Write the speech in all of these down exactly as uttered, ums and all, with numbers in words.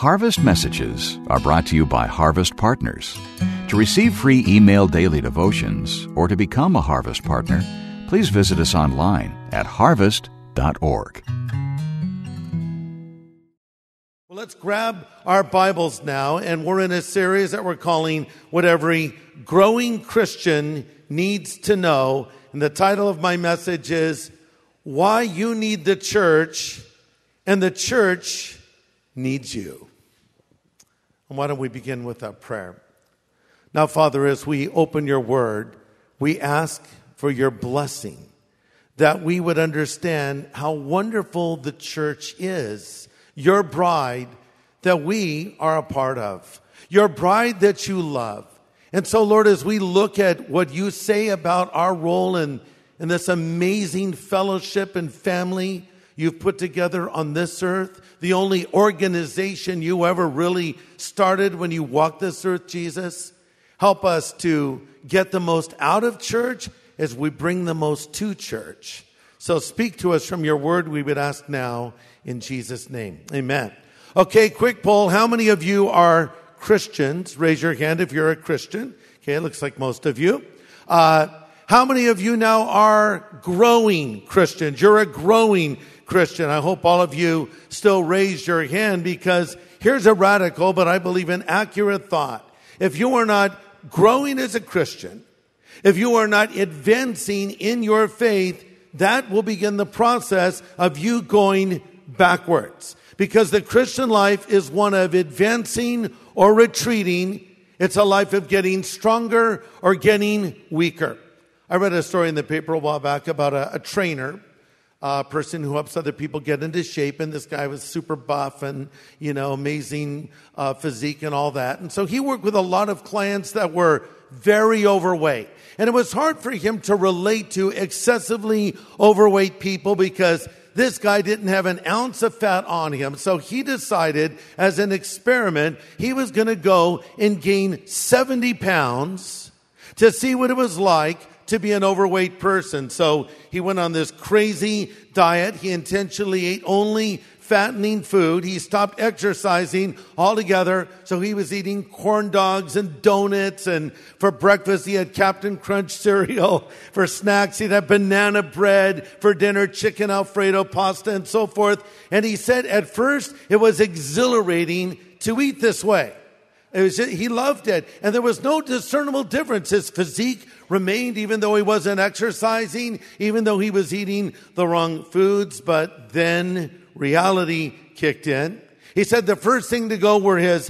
Harvest Messages are brought to you by Harvest Partners. To receive free email daily devotions or to become a Harvest Partner, please visit us online at harvest dot org. Well, let's grab our Bibles now, and we're in a series that we're calling What Every Growing Christian Needs to Know. And the title of my message is Why You Need the Church and the Church Needs You. And why don't we begin with a prayer? Now, Father, as we open your word, we ask for your blessing, that we would understand how wonderful the church is, your bride that we are a part of, your bride that you love. And so, Lord, as we look at what you say about our role in, in this amazing fellowship and family you've put together on this earth, the only organization you ever really started when you walked this earth, Jesus, help us to get the most out of church as we bring the most to church. So speak to us from your word, we would ask now in Jesus' name. Amen. Okay, quick poll. How many of you are Christians? Raise your hand if you're a Christian. Okay, it looks like most of you. Uh, how many of you now are growing Christians? You're a growing Christian. I hope all of you still raise your hand, because here's a radical, but I believe an accurate thought. If you are not growing as a Christian, if you are not advancing in your faith, that will begin the process of you going backwards. Because the Christian life is one of advancing or retreating. It's a life of getting stronger or getting weaker. I read a story in the paper a while back about a, a trainer, a person who helps other people get into shape. And this guy was super buff and, you know, amazing uh, physique and all that. And so he worked with a lot of clients that were very overweight. And it was hard for him to relate to excessively overweight people, because this guy didn't have an ounce of fat on him. So he decided, as an experiment, he was going to go and gain seventy pounds to see what it was like to be an overweight person. So he went on this crazy diet. He intentionally ate only fattening food. He stopped exercising altogether. So he was eating corn dogs and donuts. And for breakfast, he had Captain Crunch cereal. For snacks, he'd have banana bread. For dinner, chicken Alfredo pasta and so forth. And he said at first it was exhilarating to eat this way. It was just, he loved it. And there was no discernible difference. His physique remained, even though he wasn't exercising, even though he was eating the wrong foods. But then reality kicked in. He said the first thing to go were his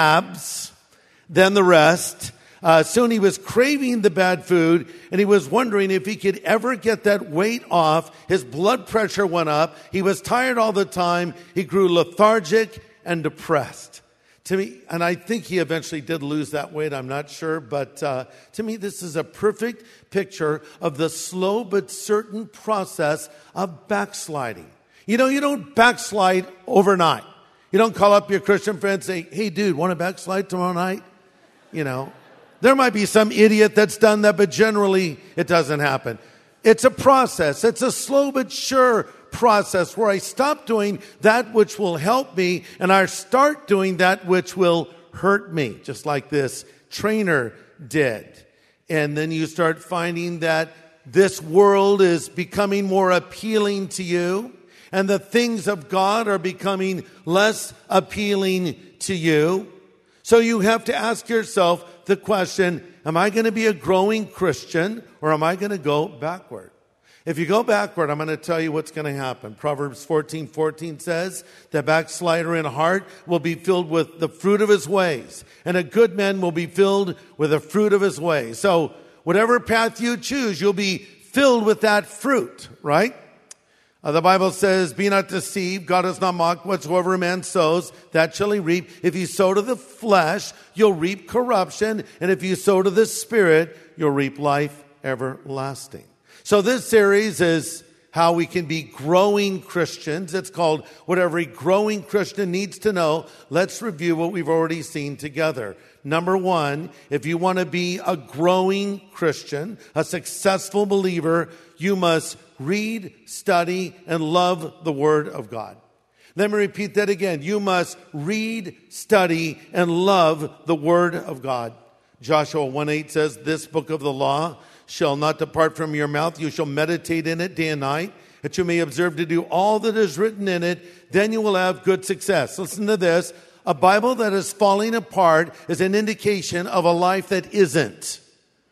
abs, then the rest. Uh, soon he was craving the bad food, and he was wondering if he could ever get that weight off. His blood pressure went up. He was tired all the time. He grew lethargic and depressed. To me, and I think he eventually did lose that weight, I'm not sure, but uh, to me this is a perfect picture of the slow but certain process of backsliding. You know, you don't backslide overnight. You don't call up your Christian friend and say, hey, dude, want to backslide tomorrow night? You know, there might be some idiot that's done that, but generally it doesn't happen. It's a process. It's a slow but sure process where I stop doing that which will help me and I start doing that which will hurt me, just like this trainer did. And then you start finding that this world is becoming more appealing to you, and the things of God are becoming less appealing to you. So you have to ask yourself the question, am I going to be a growing Christian, or am I going to go backward? If you go backward, I'm going to tell you what's going to happen. Proverbs fourteen fourteen says, the backslider in heart will be filled with the fruit of his ways, and a good man will be filled with the fruit of his ways. So whatever path you choose, you'll be filled with that fruit, right? Uh, the Bible says, be not deceived. God is not mocked. Whatsoever a man sows, that shall he reap. If you sow to the flesh, you'll reap corruption. And if you sow to the Spirit, you'll reap life everlasting. So this series is how we can be growing Christians. It's called What Every Growing Christian Needs to Know. Let's review what we've already seen together. Number one, if you want to be a growing Christian, a successful believer, you must read, study, and love the Word of God. Let me repeat that again. You must read, study, and love the Word of God. Joshua one eight says, this book of the law shall not depart from your mouth. You shall meditate in it day and night, that you may observe to do all that is written in it. Then you will have good success. Listen to this. A Bible that is falling apart is an indication of a life that isn't.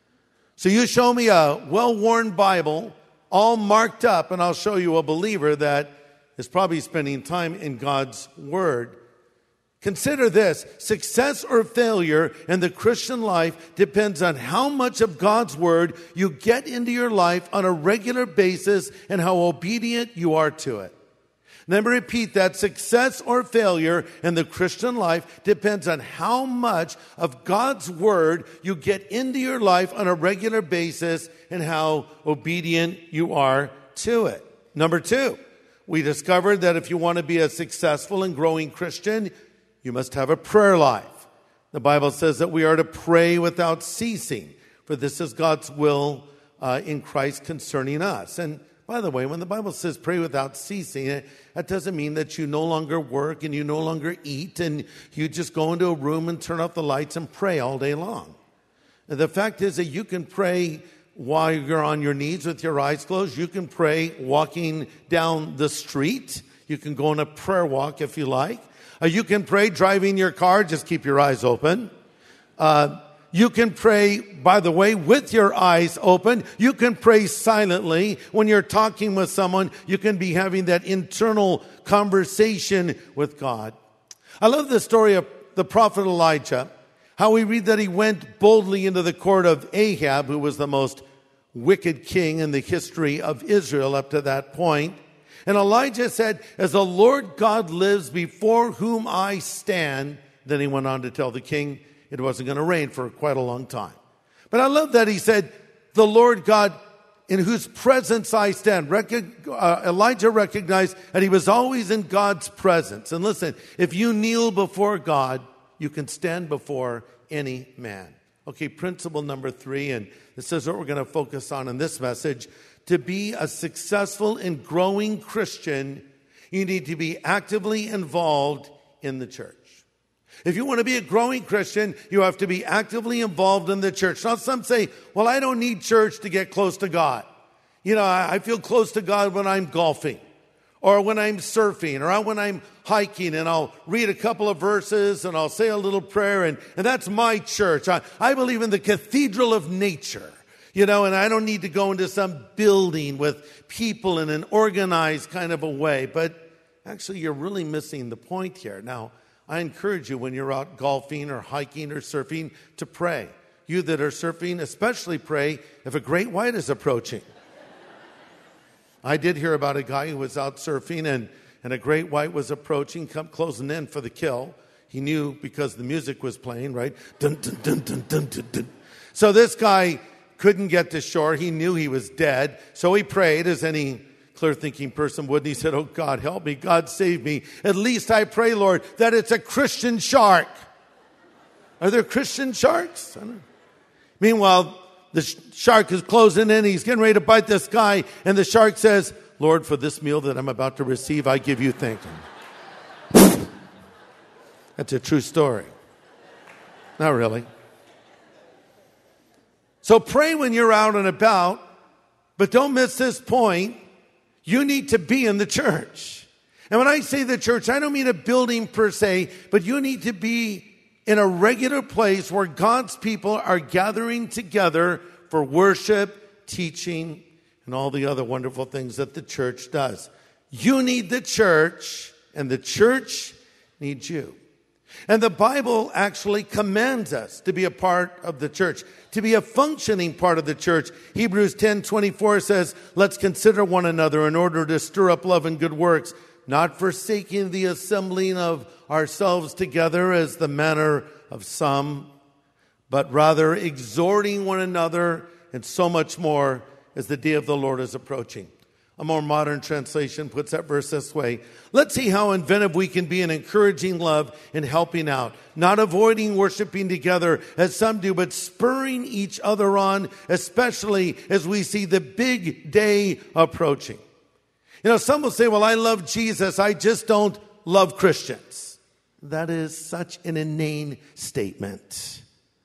So you show me a well-worn Bible, all marked up, and I'll show you a believer that is probably spending time in God's Word. Consider this. Success or failure in the Christian life depends on how much of God's Word you get into your life on a regular basis and how obedient you are to it. Let me repeat that. Success or failure in the Christian life depends on how much of God's Word you get into your life on a regular basis and how obedient you are to it. Number two, we discovered that if you want to be a successful and growing Christian, you must have a prayer life. The Bible says that we are to pray without ceasing, for this is God's will uh, in Christ concerning us. And by the way, when the Bible says pray without ceasing, that doesn't mean that you no longer work and you no longer eat and you just go into a room and turn off the lights and pray all day long. The fact is that you can pray while you're on your knees with your eyes closed. You can pray walking down the street. You can go on a prayer walk if you like. Uh, you can pray driving your car. Just keep your eyes open. Uh, you can pray, by the way, with your eyes open. You can pray silently. When you're talking with someone, you can be having that internal conversation with God. I love the story of the prophet Elijah, how we read that he went boldly into the court of Ahab, who was the most wicked king in the history of Israel up to that point. And Elijah said, as the Lord God lives before whom I stand, then he went on to tell the king it wasn't going to rain for quite a long time. But I love that he said, the Lord God in whose presence I stand. Recog- uh, Elijah recognized that he was always in God's presence. And listen, if you kneel before God, you can stand before any man. Okay, principle number three, and this is what we're going to focus on in this message. To be a successful and growing Christian, you need to be actively involved in the church. If you want to be a growing Christian, you have to be actively involved in the church. Now, some say, well, I don't need church to get close to God. You know, I feel close to God when I'm golfing or when I'm surfing or when I'm hiking, and I'll read a couple of verses and I'll say a little prayer, and, and that's my church. I, I believe in the cathedral of nature. You know, and I don't need to go into some building with people in an organized kind of a way. But actually, you're really missing the point here. Now, I encourage you when you're out golfing or hiking or surfing to pray. You that are surfing, especially pray if a great white is approaching. I did hear about a guy who was out surfing and, and a great white was approaching, come closing in for the kill. He knew because the music was playing, right? Dun, dun, dun, dun, dun, dun, dun. So this guy couldn't get to shore. He knew he was dead. So he prayed as any clear-thinking person would. And he said, oh, God, help me. God, save me. At least I pray, Lord, that it's a Christian shark. Are there Christian sharks? I don't know. Meanwhile, the sh- shark is closing in. He's getting ready to bite this guy. And the shark says, Lord, for this meal that I'm about to receive, I give you thanks. That's a true story. Not really. So pray when you're out and about, but don't miss this point. You need to be in the church. And when I say the church, I don't mean a building per se, but you need to be in a regular place where God's people are gathering together for worship, teaching, and all the other wonderful things that the church does. You need the church, and the church needs you. And the Bible actually commands us to be a part of the church, to be a functioning part of the church. Hebrews ten twenty-four says, let's consider one another in order to stir up love and good works, not forsaking the assembling of ourselves together as the manner of some, but rather exhorting one another, and so much more as the day of the Lord is approaching. A more modern translation puts that verse this way. Let's see how inventive we can be in encouraging love and helping out. Not avoiding worshiping together as some do, but spurring each other on, especially as we see the big day approaching. You know, some will say, well, I love Jesus. I just don't love Christians. That is such an inane statement.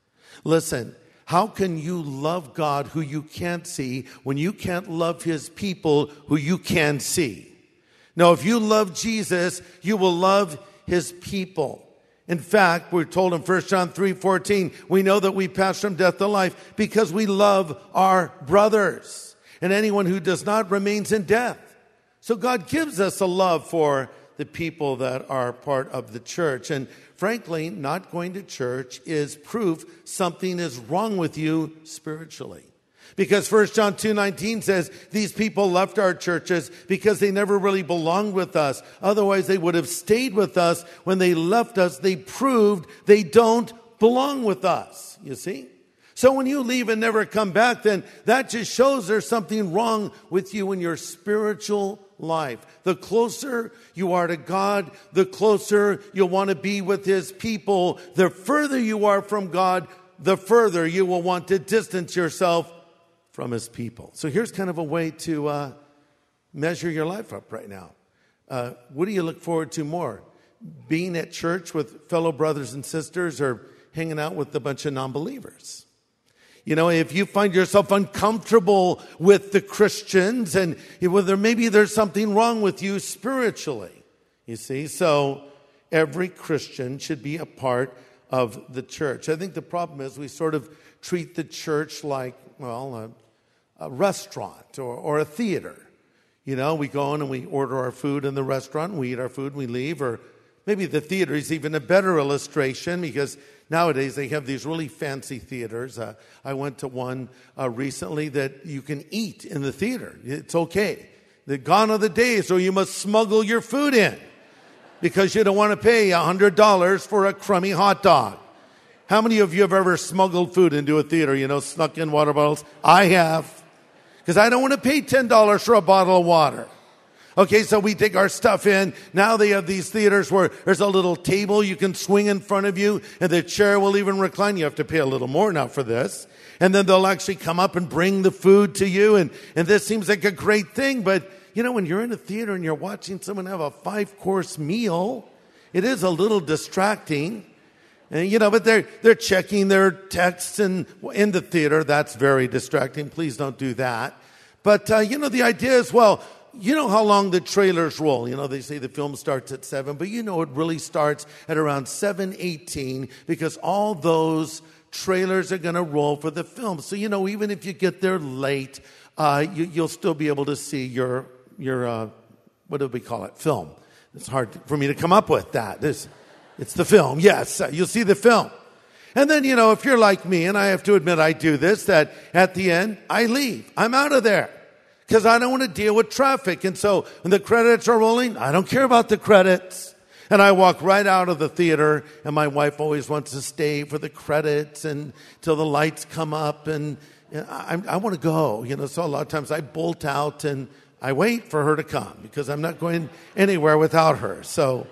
Listen, how can you love God who you can't see when you can't love his people who you can see? No, if you love Jesus, you will love his people. In fact, we're told in First John three fourteen, we know that we pass from death to life because we love our brothers. And anyone who does not remains in death. So God gives us a love for the people that are part of the church. And frankly, not going to church is proof something is wrong with you spiritually. Because First John two nineteen says, these people left our churches because they never really belonged with us. Otherwise, they would have stayed with us. When they left us, they proved they don't belong with us. You see? So when you leave and never come back, then that just shows there's something wrong with you in your spiritual life. The closer you are to God, the closer you'll want to be with his people. The further you are from God, the further you will want to distance yourself from his people. So here's kind of a way to uh, measure your life up right now. Uh, what do you look forward to more? Being at church with fellow brothers and sisters or hanging out with a bunch of non-believers? You know, if you find yourself uncomfortable with the Christians and whether maybe there's something wrong with you spiritually, you see. So every Christian should be a part of the church. I think the problem is we sort of treat the church like, well, a, a restaurant or, or a theater. You know, we go in and we order our food in the restaurant, we eat our food, we leave. Or maybe the theater is even a better illustration because nowadays they have these really fancy theaters. Uh, I went to one uh, recently that you can eat in the theater. It's okay. The gone are the days where you must smuggle your food in because you don't want to pay one hundred dollars for a crummy hot dog. How many of you have ever smuggled food into a theater, you know, snuck in water bottles? I have. Because I don't want to pay ten dollars for a bottle of water. Okay, so we take our stuff in. Now they have these theaters where there's a little table you can swing in front of you, and the chair will even recline. You have to pay a little more now for this. And then they'll actually come up and bring the food to you, and, and this seems like a great thing. But, you know, when you're in a theater and you're watching someone have a five-course meal, it is a little distracting. And, you know, but they're they're checking their texts and in the theater. That's very distracting. Please don't do that. But, uh, you know, the idea is, well, you know how long the trailers roll. You know, they say the film starts at seven, but you know it really starts at around seven eighteen because all those trailers are going to roll for the film. So, you know, even if you get there late, uh, you, you'll still be able to see your, your uh, what do we call it, film. It's hard for me to come up with that. There's, It's the film. Yes, you'll see the film. And then, you know, if you're like me, and I have to admit I do this, that at the end, I leave. I'm out of there because I don't want to deal with traffic. And so when the credits are rolling, I don't care about the credits. And I walk right out of the theater, and my wife always wants to stay for the credits and till the lights come up. And you know, I, I want to go, you know, so a lot of times I bolt out and I wait for her to come because I'm not going anywhere without her. So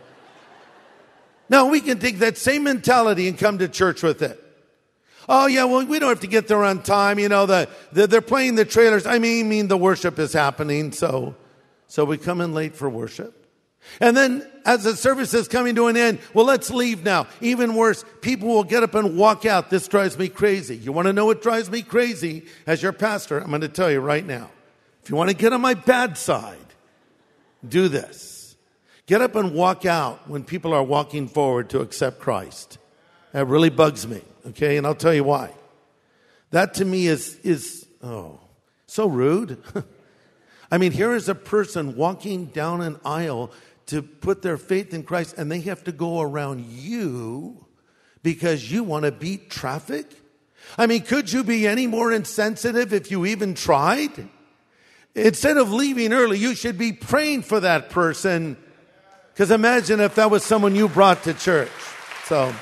now, we can take that same mentality and come to church with it. Oh, yeah, well, we don't have to get there on time. You know, the, the, they're playing the trailers. I mean, mean, the worship is happening, so, so we come in late for worship. And then as the service is coming to an end, well, let's leave now. Even worse, people will get up and walk out. This drives me crazy. You want to know what drives me crazy? As your pastor, I'm going to tell you right now. If you want to get on my bad side, do this. Get up and walk out when people are walking forward to accept Christ. That really bugs me, okay? And I'll tell you why. That to me is, is oh, so rude. I mean, here is a person walking down an aisle to put their faith in Christ, and they have to go around you because you want to beat traffic? I mean, could you be any more insensitive if you even tried? Instead of leaving early, you should be praying for that person. Because imagine if that was someone you brought to church. So,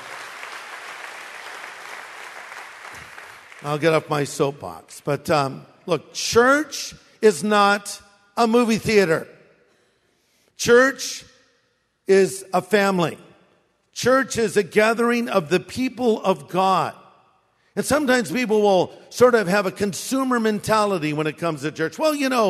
I'll get off my soapbox. But um, look, church is not a movie theater. Church is a family. Church is a gathering of the people of God. And sometimes people will sort of have a consumer mentality when it comes to church. Well, you know,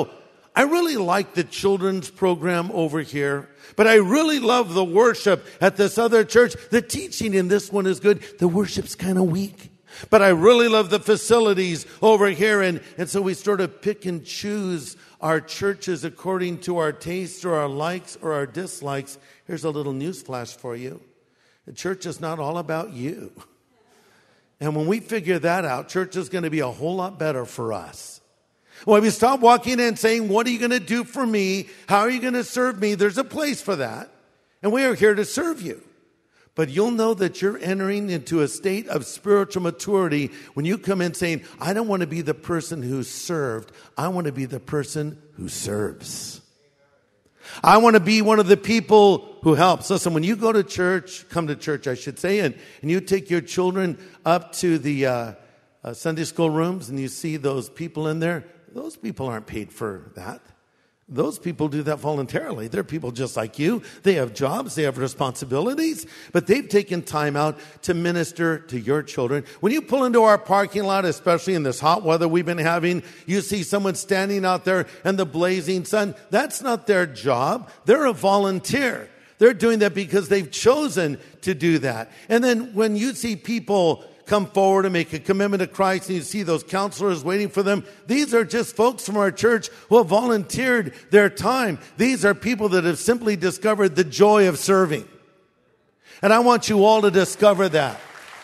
I really like the children's program over here, but I really love the worship at this other church. The teaching in this one is good. The worship's kind of weak, but I really love the facilities over here. And, and so we sort of pick and choose our churches according to our tastes or our likes or our dislikes. Here's a little news flash for you. The church is not all about you. And when we figure that out, church is going to be a whole lot better for us. When we stop walking in and saying, what are you going to do for me? How are you going to serve me? There's a place for that. And we are here to serve you. But you'll know that you're entering into a state of spiritual maturity when you come in saying, I don't want to be the person who's served. I want to be the person who serves. I want to be one of the people who helps. Listen, when you go to church, come to church, I should say, and, and you take your children up to the uh, uh, Sunday school rooms and you see those people in there, those people aren't paid for that. Those people do that voluntarily. They're people just like you. They have jobs, they have responsibilities, but they've taken time out to minister to your children. When you pull into our parking lot, especially in this hot weather we've been having, you see someone standing out there in the blazing sun. That's not their job. They're a volunteer. They're doing that because they've chosen to do that. And then when you see people come forward and make a commitment to Christ, and you see those counselors waiting for them, these are just folks from our church who have volunteered their time. These are people that have simply discovered the joy of serving. And I want you all to discover that.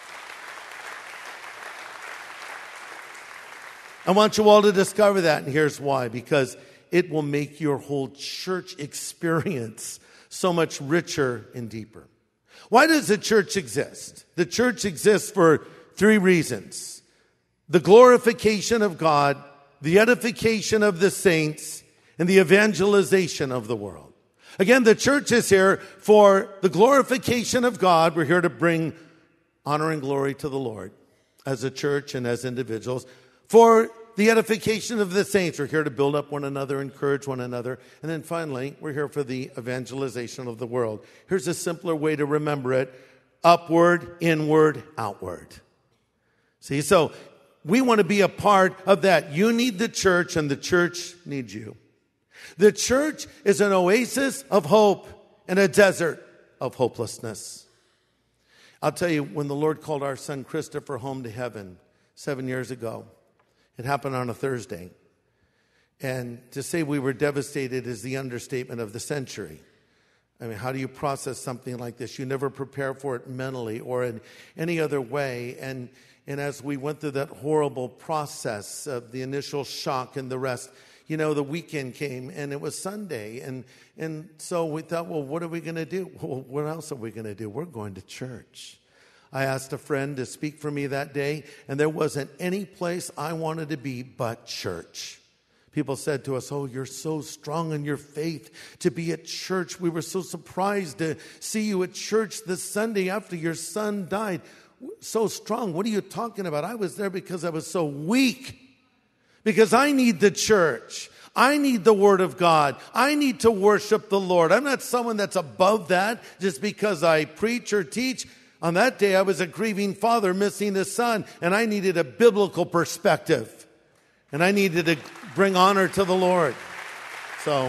I want you all to discover that, and here's why. Because it will make your whole church experience so much richer and deeper. Why does the church exist? The church exists for three reasons: the glorification of God, the edification of the saints, and the evangelization of the world. Again, the church is here for the glorification of God. We're here to bring honor and glory to the Lord as a church and as individuals. For the edification of the saints, we're here to build up one another, encourage one another. And then finally, we're here for the evangelization of the world. Here's a simpler way to remember it: upward, inward, outward. See, so we want to be a part of that. You need the church, and the church needs you. The church is an oasis of hope in a desert of hopelessness. I'll tell you, when the Lord called our son Christopher home to heaven seven years ago, it happened on a Thursday. And to say we were devastated is the understatement of the century. I mean, how do you process something like this? You never prepare for it mentally or in any other way. And and as we went through that horrible process of the initial shock and the rest, you know, the weekend came and it was Sunday. And, and so we thought, well, what are we going to do? Well, what else are we going to do? We're going to church. I asked a friend to speak for me that day, and there wasn't any place I wanted to be but church. People said to us, oh, you're so strong in your faith to be at church. We were so surprised to see you at church this Sunday after your son died. So strong. What are you talking about? I was there because I was so weak. Because I need the church. I need the Word of God. I need to worship the Lord. I'm not someone that's above that just because I preach or teach. On that day, I was a grieving father missing his son, and I needed a biblical perspective. And I needed to bring honor to the Lord. So,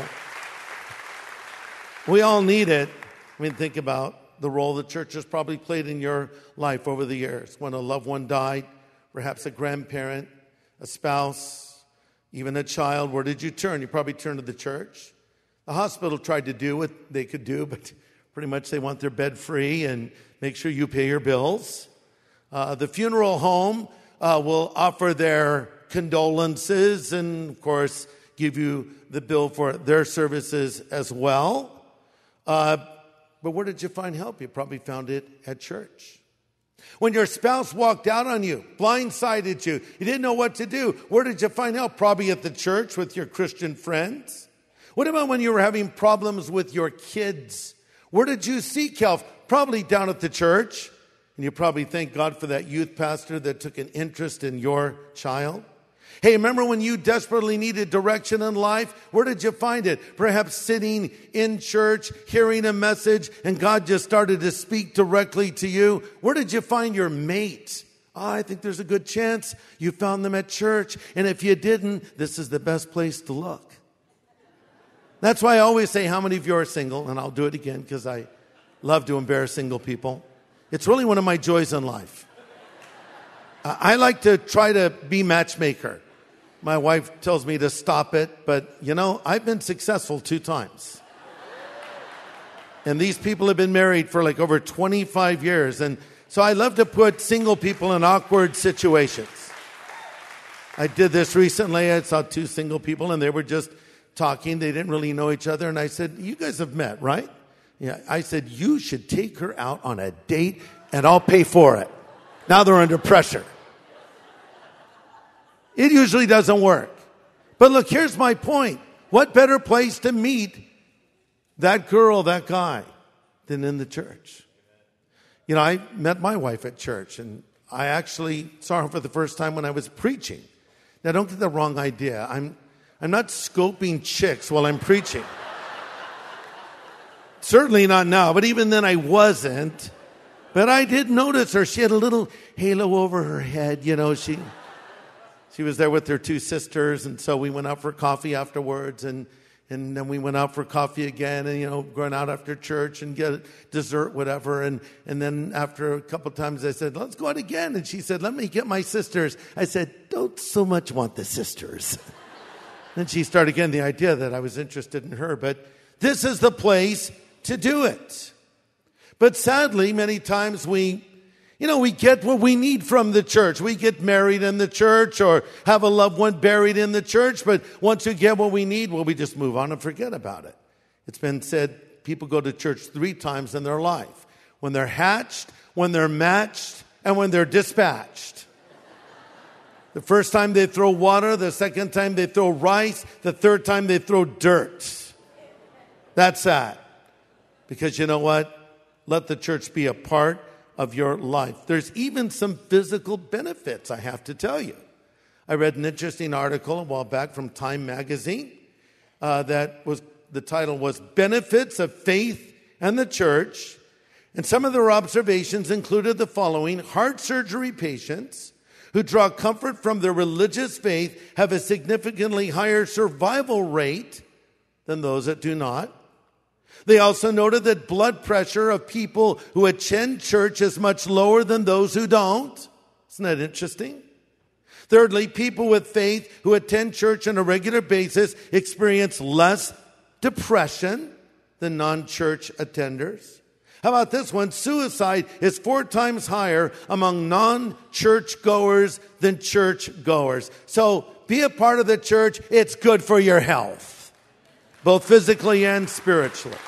we all need it. I mean, think about the role the church has probably played in your life over the years. When a loved one died, perhaps a grandparent, a spouse, even a child, where did you turn? You probably turned to the church. The hospital tried to do what they could do, but pretty much they want their bed free and make sure you pay your bills. Uh, the funeral home uh, will offer their condolences and, of course, give you the bill for their services as well. Uh, but where did you find help? You probably found it at church. When your spouse walked out on you, blindsided you, you didn't know what to do, where did you find help? Probably at the church with your Christian friends. What about when you were having problems with your kids? Where did you seek help? Probably down at the church. And you probably thank God for that youth pastor that took an interest in your child. Hey, remember when you desperately needed direction in life? Where did you find it? Perhaps sitting in church, hearing a message, and God just started to speak directly to you. Where did you find your mate? Oh, I think there's a good chance you found them at church. And if you didn't, this is the best place to look. That's why I always say, how many of you are single? And I'll do it again because I love to embarrass single people. It's really one of my joys in life. Uh, I like to try to be matchmaker. My wife tells me to stop it, but you know, I've been successful two times. And these people have been married for like over twenty-five years. And so I love to put single people in awkward situations. I did this recently. I saw two single people and they were just talking. They didn't really know each other. And I said, you guys have met, right? Yeah. I said, you should take her out on a date and I'll pay for it. Now they're under pressure. It usually doesn't work. But look, here's my point. What better place to meet that girl, that guy, than in the church? You know, I met my wife at church, and I actually saw her for the first time when I was preaching. Now, don't get the wrong idea. I'm, I'm not scoping chicks while I'm preaching. Certainly not now, but even then I wasn't. But I did notice her. She had a little halo over her head, you know, she... She was there with her two sisters, and so we went out for coffee afterwards, and, and then we went out for coffee again, and, you know, going out after church and get dessert, whatever. And, and then after a couple of times, I said, let's go out again. And she said, let me get my sisters. I said, don't so much want the sisters. Then she started getting the idea that I was interested in her, but this is the place to do it. But sadly, many times we You know, we get what we need from the church. We get married in the church or have a loved one buried in the church. But once we get what we need, well, we just move on and forget about it. It's been said people go to church three times in their life. When they're hatched, when they're matched, and when they're dispatched. The first time they throw water, the second time they throw rice, the third time they throw dirt. That's sad. Because you know what? Let the church be a part of your life. There's even some physical benefits, I have to tell you. I read an interesting article a while back from Time magazine uh, that was, the title was Benefits of Faith and the Church. And some of their observations included the following: heart surgery patients who draw comfort from their religious faith have a significantly higher survival rate than those that do not. They also noted that blood pressure of people who attend church is much lower than those who don't. Isn't that interesting? Thirdly, people with faith who attend church on a regular basis experience less depression than non-church attenders. How about this one? Suicide is four times higher among non-church goers than church goers. So be a part of the church. It's good for your health, both physically and spiritually.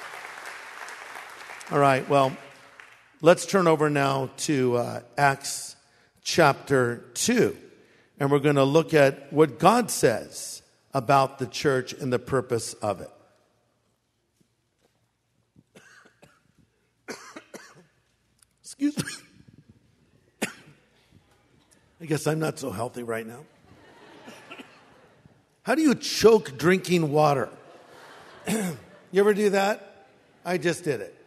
All right, well, let's turn over now to uh, Acts chapter two. And we're going to look at what God says about the church and the purpose of it. Excuse me. I guess I'm not so healthy right now. How do you choke drinking water? You ever do that? I just did it.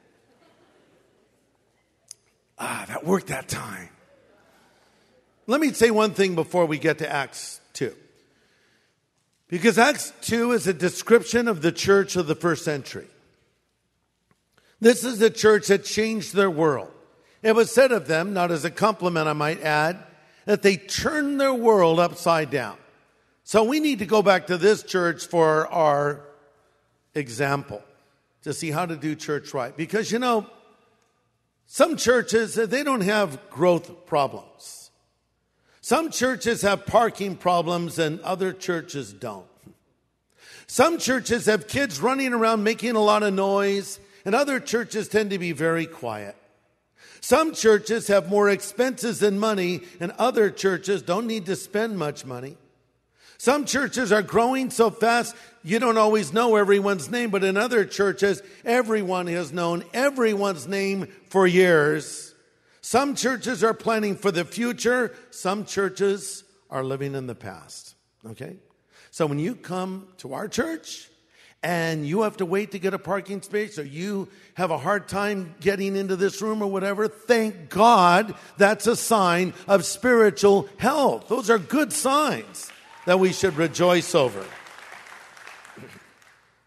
Ah, that worked that time. Let me say one thing before we get to Acts two. Because Acts two is a description of the church of the first century. This is the church that changed their world. It was said of them, not as a compliment I might add, that they turned their world upside down. So we need to go back to this church for our example to see how to do church right. Because, you know, some churches, they don't have growth problems. Some churches have parking problems and other churches don't. Some churches have kids running around making a lot of noise, and other churches tend to be very quiet. Some churches have more expenses than money, and other churches don't need to spend much money. Some churches are growing so fast, you don't always know everyone's name, but in other churches, everyone has known everyone's name for years. Some churches are planning for the future. Some churches are living in the past. Okay? So when you come to our church and you have to wait to get a parking space, or you have a hard time getting into this room or whatever, thank God that's a sign of spiritual health. Those are good signs that we should rejoice over.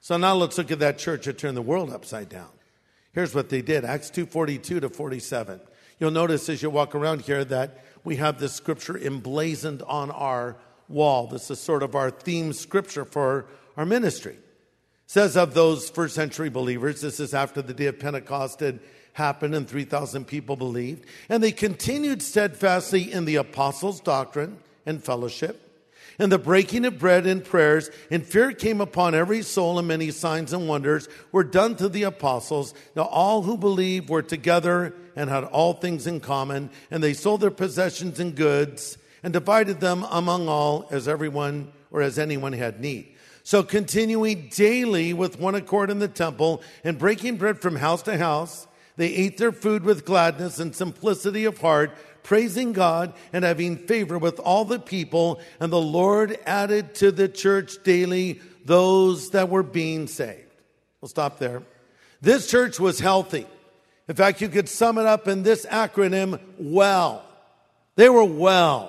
So now let's look at that church that turned the world upside down. Here's what they did, Acts two forty-two to forty-seven. You'll notice as you walk around here that we have this scripture emblazoned on our wall. This is sort of our theme scripture for our ministry. It says of those first century believers, this is after the day of Pentecost had happened and three thousand people believed, and they continued steadfastly in the apostles' doctrine and fellowship, and the breaking of bread and prayers, and fear came upon every soul, and many signs and wonders were done to the apostles. Now all who believed were together and had all things in common, and they sold their possessions and goods and divided them among all as everyone or as anyone had need. So continuing daily with one accord in the temple and breaking bread from house to house, they ate their food with gladness and simplicity of heart, praising God and having favor with all the people. And the Lord added to the church daily those that were being saved. We'll stop there. This church was healthy. In fact, you could sum it up in this acronym, WELL. They were well.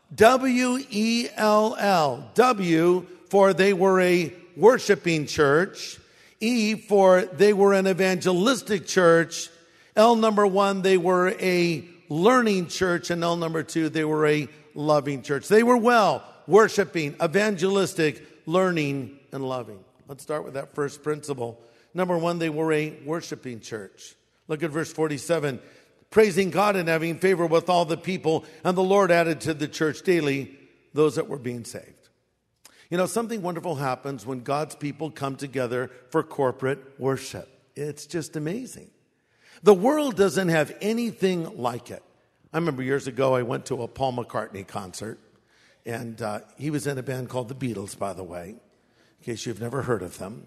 W E L L. W for they were a worshiping church. E for they were an evangelistic church. L number one, they were a learning church. And L number two, they were a loving church. They were well, worshiping, evangelistic, learning, and loving. Let's start with that first principle. Number one, they were a worshiping church. Look at verse forty-seven. Praising God and having favor with all the people, and the Lord added to the church daily those that were being saved. You know, something wonderful happens when God's people come together for corporate worship. It's just amazing. The world doesn't have anything like it. I remember years ago I went to a Paul McCartney concert, and uh, he was in a band called the Beatles, by the way, in case you've never heard of them.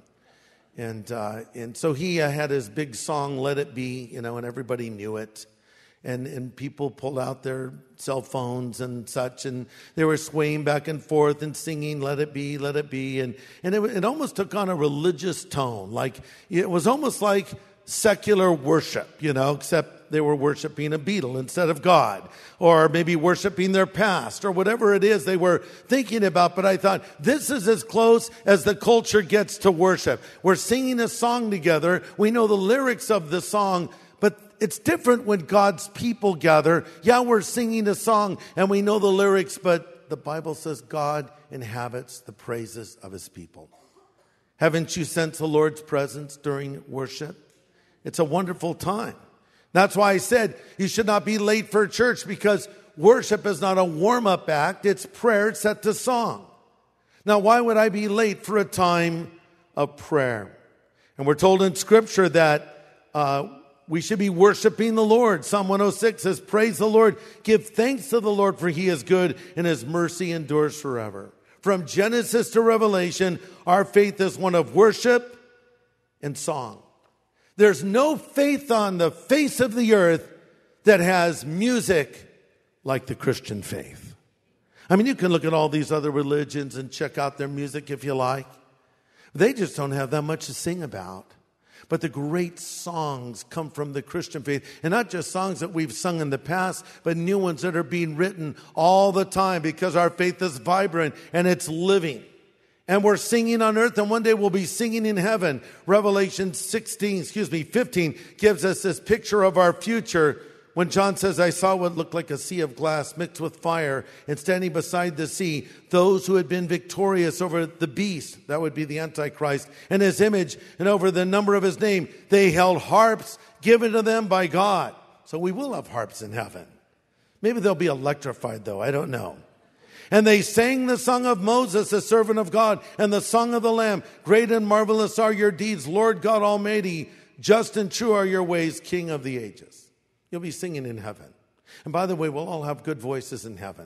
And uh, and so he uh, had his big song, Let It Be, you know, and everybody knew it. And and people pulled out their cell phones and such, and they were swaying back and forth and singing, Let It Be, Let It Be. And, and it, it almost took on a religious tone. Like, it was almost like secular worship, you know, except they were worshiping a Beatle instead of God, or maybe worshiping their past, or whatever it is they were thinking about. But I thought, this is as close as the culture gets to worship. We're singing a song together. We know the lyrics of the song, but it's different when God's people gather. Yeah, we're singing a song and we know the lyrics, but the Bible says God inhabits the praises of his people. Haven't you sensed the Lord's presence during worship? It's a wonderful time. That's why I said you should not be late for church, because worship is not a warm-up act. It's prayer set to song. Now, why would I be late for a time of prayer? And we're told in Scripture that uh, we should be worshiping the Lord. Psalm one oh six says, praise the Lord. Give thanks to the Lord, for he is good and his mercy endures forever. From Genesis to Revelation, our faith is one of worship and song. There's no faith on the face of the earth that has music like the Christian faith. I mean, you can look at all these other religions and check out their music if you like. They just don't have that much to sing about. But the great songs come from the Christian faith. And not just songs that we've sung in the past, but new ones that are being written all the time, because our faith is vibrant and it's living. And we're singing on earth, and one day we'll be singing in heaven. Revelation sixteen, excuse me, fifteen gives us this picture of our future when John says, I saw what looked like a sea of glass mixed with fire, and standing beside the sea, those who had been victorious over the beast, that would be the Antichrist, and his image, and over the number of his name. They held harps given to them by God. So we will have harps in heaven. Maybe they'll be electrified, though. I don't know. And they sang the song of Moses, the servant of God, and the song of the Lamb. Great and marvelous are your deeds, Lord God Almighty. Just and true are your ways, King of the ages. You'll be singing in heaven. And by the way, we'll all have good voices in heaven.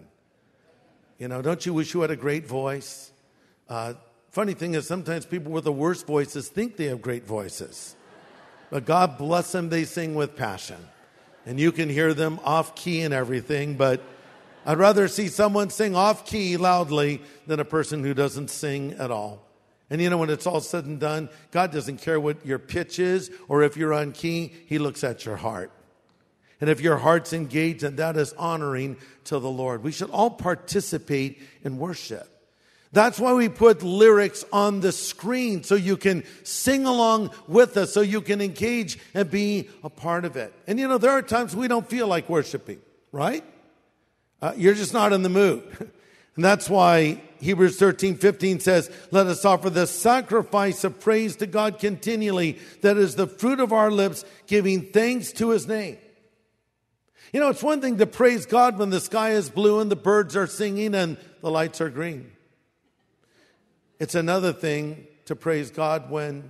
You know, don't you wish you had a great voice? Uh, funny thing is, sometimes people with the worst voices think they have great voices. But God bless them, they sing with passion. And you can hear them off key and everything, but I'd rather see someone sing off key loudly than a person who doesn't sing at all. And you know, when it's all said and done, God doesn't care what your pitch is or if you're on key. He looks at your heart. And if your heart's engaged, then that is honoring to the Lord. We should all participate in worship. That's why we put lyrics on the screen, so you can sing along with us, so you can engage and be a part of it. And you know, there are times we don't feel like worshiping, right? Uh, you're just not in the mood. And that's why Hebrews thirteen fifteen says, let us offer the sacrifice of praise to God continually. That is the fruit of our lips, giving thanks to his name. You know, it's one thing to praise God when the sky is blue and the birds are singing and the lights are green. It's another thing to praise God when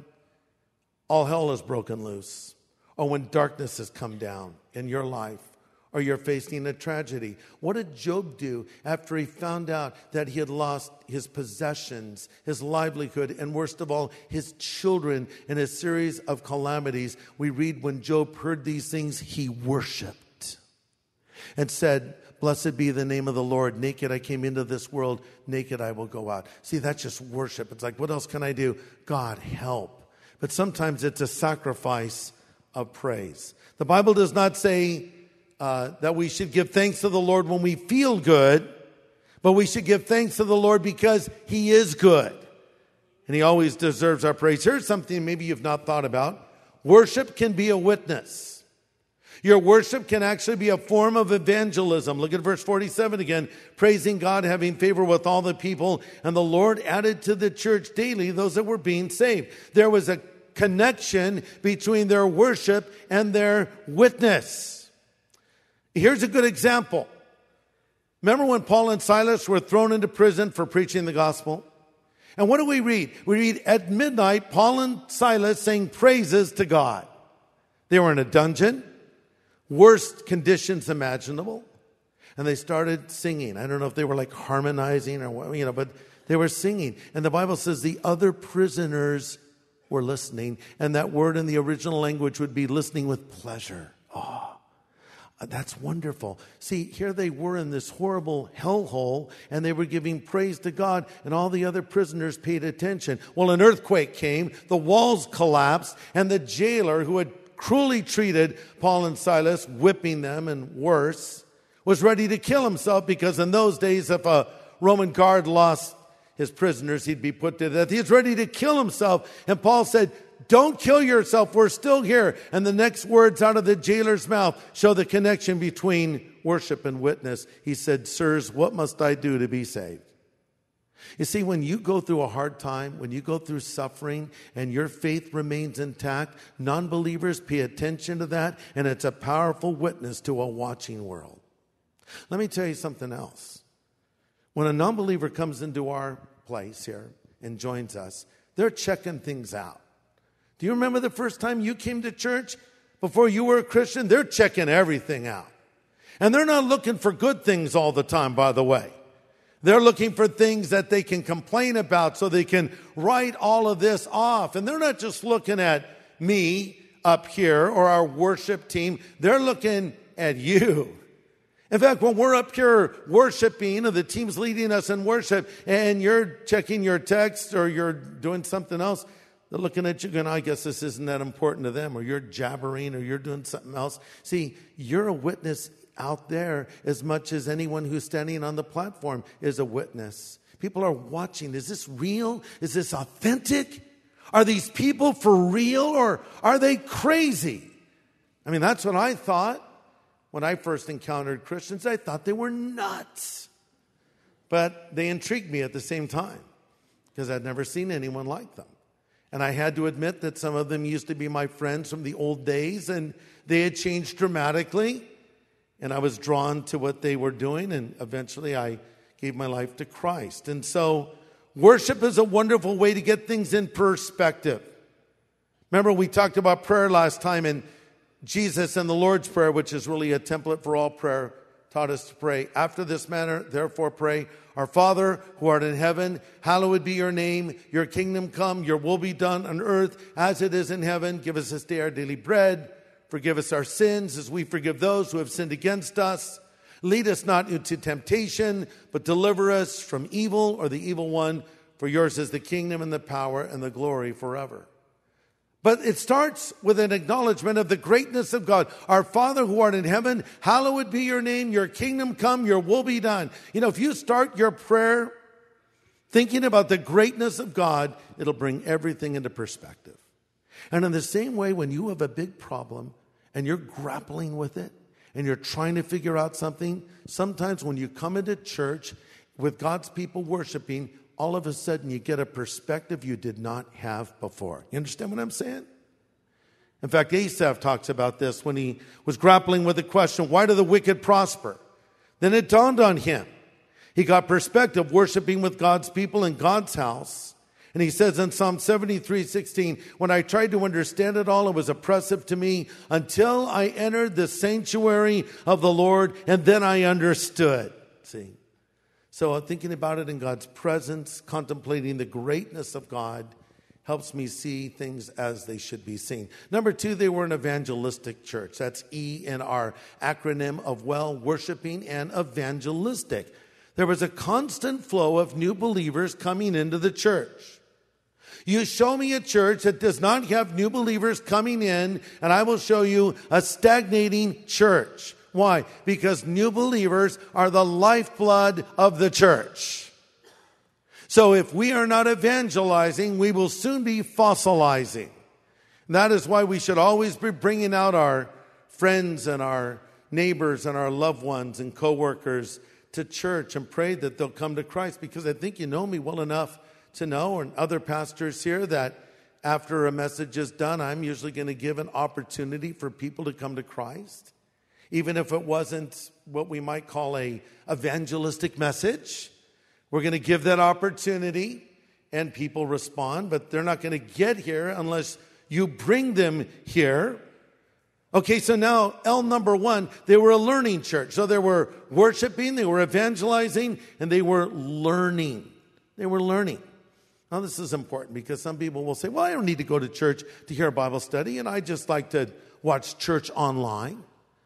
all hell is broken loose, or when darkness has come down in your life, or you're facing a tragedy. What did Job do after he found out that he had lost his possessions, his livelihood, and worst of all, his children in a series of calamities? We read when Job heard these things, he worshiped and said, blessed be the name of the Lord. Naked I came into this world, naked I will go out. See, that's just worship. It's like, what else can I do? God, help. But sometimes it's a sacrifice of praise. The Bible does not say uh, that we should give thanks to the Lord when we feel good, but we should give thanks to the Lord because he is good. And he always deserves our praise. Here's something maybe you've not thought about. Worship can be a witness. Your worship can actually be a form of evangelism. Look at verse forty-seven again. Praising God, having favor with all the people. And the Lord added to the church daily those that were being saved. There was a connection between their worship and their witness. Here's a good example. Remember when Paul and Silas were thrown into prison for preaching the gospel? And what do we read? We read at midnight, Paul and Silas sang praises to God. They were in a dungeon. Worst conditions imaginable. And they started singing. I don't know if they were like harmonizing or what, you know, but they were singing. And the Bible says the other prisoners were listening. And that word in the original language would be listening with pleasure. Oh, that's wonderful. See, here they were in this horrible hellhole, and they were giving praise to God, and all the other prisoners paid attention. Well, an earthquake came, the walls collapsed, and the jailer who had cruelly treated Paul and Silas, whipping them and worse, was ready to kill himself, because in those days, if a Roman guard lost his prisoners, he'd be put to death. He was ready to kill himself. And Paul said, don't kill yourself. We're still here. And the next words out of the jailer's mouth show the connection between worship and witness. He said, sirs, what must I do to be saved? You see, when you go through a hard time, when you go through suffering and your faith remains intact, non-believers pay attention to that, and it's a powerful witness to a watching world. Let me tell you something else. When a non-believer comes into our place here and joins us, they're checking things out. Do you remember the first time you came to church before you were a Christian? They're checking everything out. And they're not looking for good things all the time, by the way. They're looking for things that they can complain about so they can write all of this off. And they're not just looking at me up here or our worship team. They're looking at you. In fact, when we're up here worshiping, or the team's leading us in worship, and you're checking your text or you're doing something else, they're looking at you going, I guess this isn't that important to them, or you're jabbering, or you're doing something else. See, you're a witness out there as much as anyone who's standing on the platform is a witness. People are watching. Is this real? Is this authentic? Are these people for real, or are they crazy? I mean, that's what I thought when I first encountered Christians. I thought they were nuts. But they intrigued me at the same time, because I'd never seen anyone like them. And I had to admit that some of them used to be my friends from the old days, and they had changed dramatically. And I was drawn to what they were doing, and eventually I gave my life to Christ. And so worship is a wonderful way to get things in perspective. Remember, we talked about prayer last time, and Jesus and the Lord's Prayer, which is really a template for all prayer, taught us to pray. After this manner, therefore pray, our Father who art in heaven, hallowed be your name. Your kingdom come, your will be done on earth as it is in heaven. Give us this day our daily bread. Forgive us our sins as we forgive those who have sinned against us. Lead us not into temptation, but deliver us from evil or the evil one. For yours is the kingdom and the power and the glory forever. But it starts with an acknowledgement of the greatness of God. Our Father who art in heaven, hallowed be your name. Your kingdom come, your will be done. You know, if you start your prayer Thinking about the greatness of God, it'll bring everything into perspective. And in the same way, when you have a big problem and you're grappling with it and you're trying to figure out something, sometimes when you come into church with God's people worshiping, all of a sudden you get a perspective you did not have before. You understand what I'm saying? In fact, Asaph talks about this when he was grappling with the question, why do the wicked prosper? Then it dawned on him. He got perspective worshiping with God's people in God's house. And he says in Psalm seventy-three sixteen, when I tried to understand it all, it was oppressive to me until I entered the sanctuary of the Lord, and then I understood. See? So thinking about it in God's presence, contemplating the greatness of God, helps me see things as they should be seen. Number two, they were an evangelistic church. That's E in our acronym of well, worshiping and evangelistic. There was a constant flow of new believers coming into the church. You show me a church that does not have new believers coming in, and I will show you a stagnating church. Why? Because new believers are the lifeblood of the church. So if we are not evangelizing, we will soon be fossilizing. And that is why we should always be bringing out our friends and our neighbors and our loved ones and coworkers to church and pray that they'll come to Christ. Because I think you know me well enough to know, and other pastors here, that after a message is done, I'm usually going to give an opportunity for people to come to Christ. Even if it wasn't what we might call a evangelistic message, we're going to give that opportunity and people respond, but they're not going to get here unless you bring them here. Okay, so now L number one, they were a learning church. So they were worshiping, they were evangelizing, and they were learning. They were learning. Now this is important because some people will say, well, I don't need to go to church to hear a Bible study, and I just like to watch church online.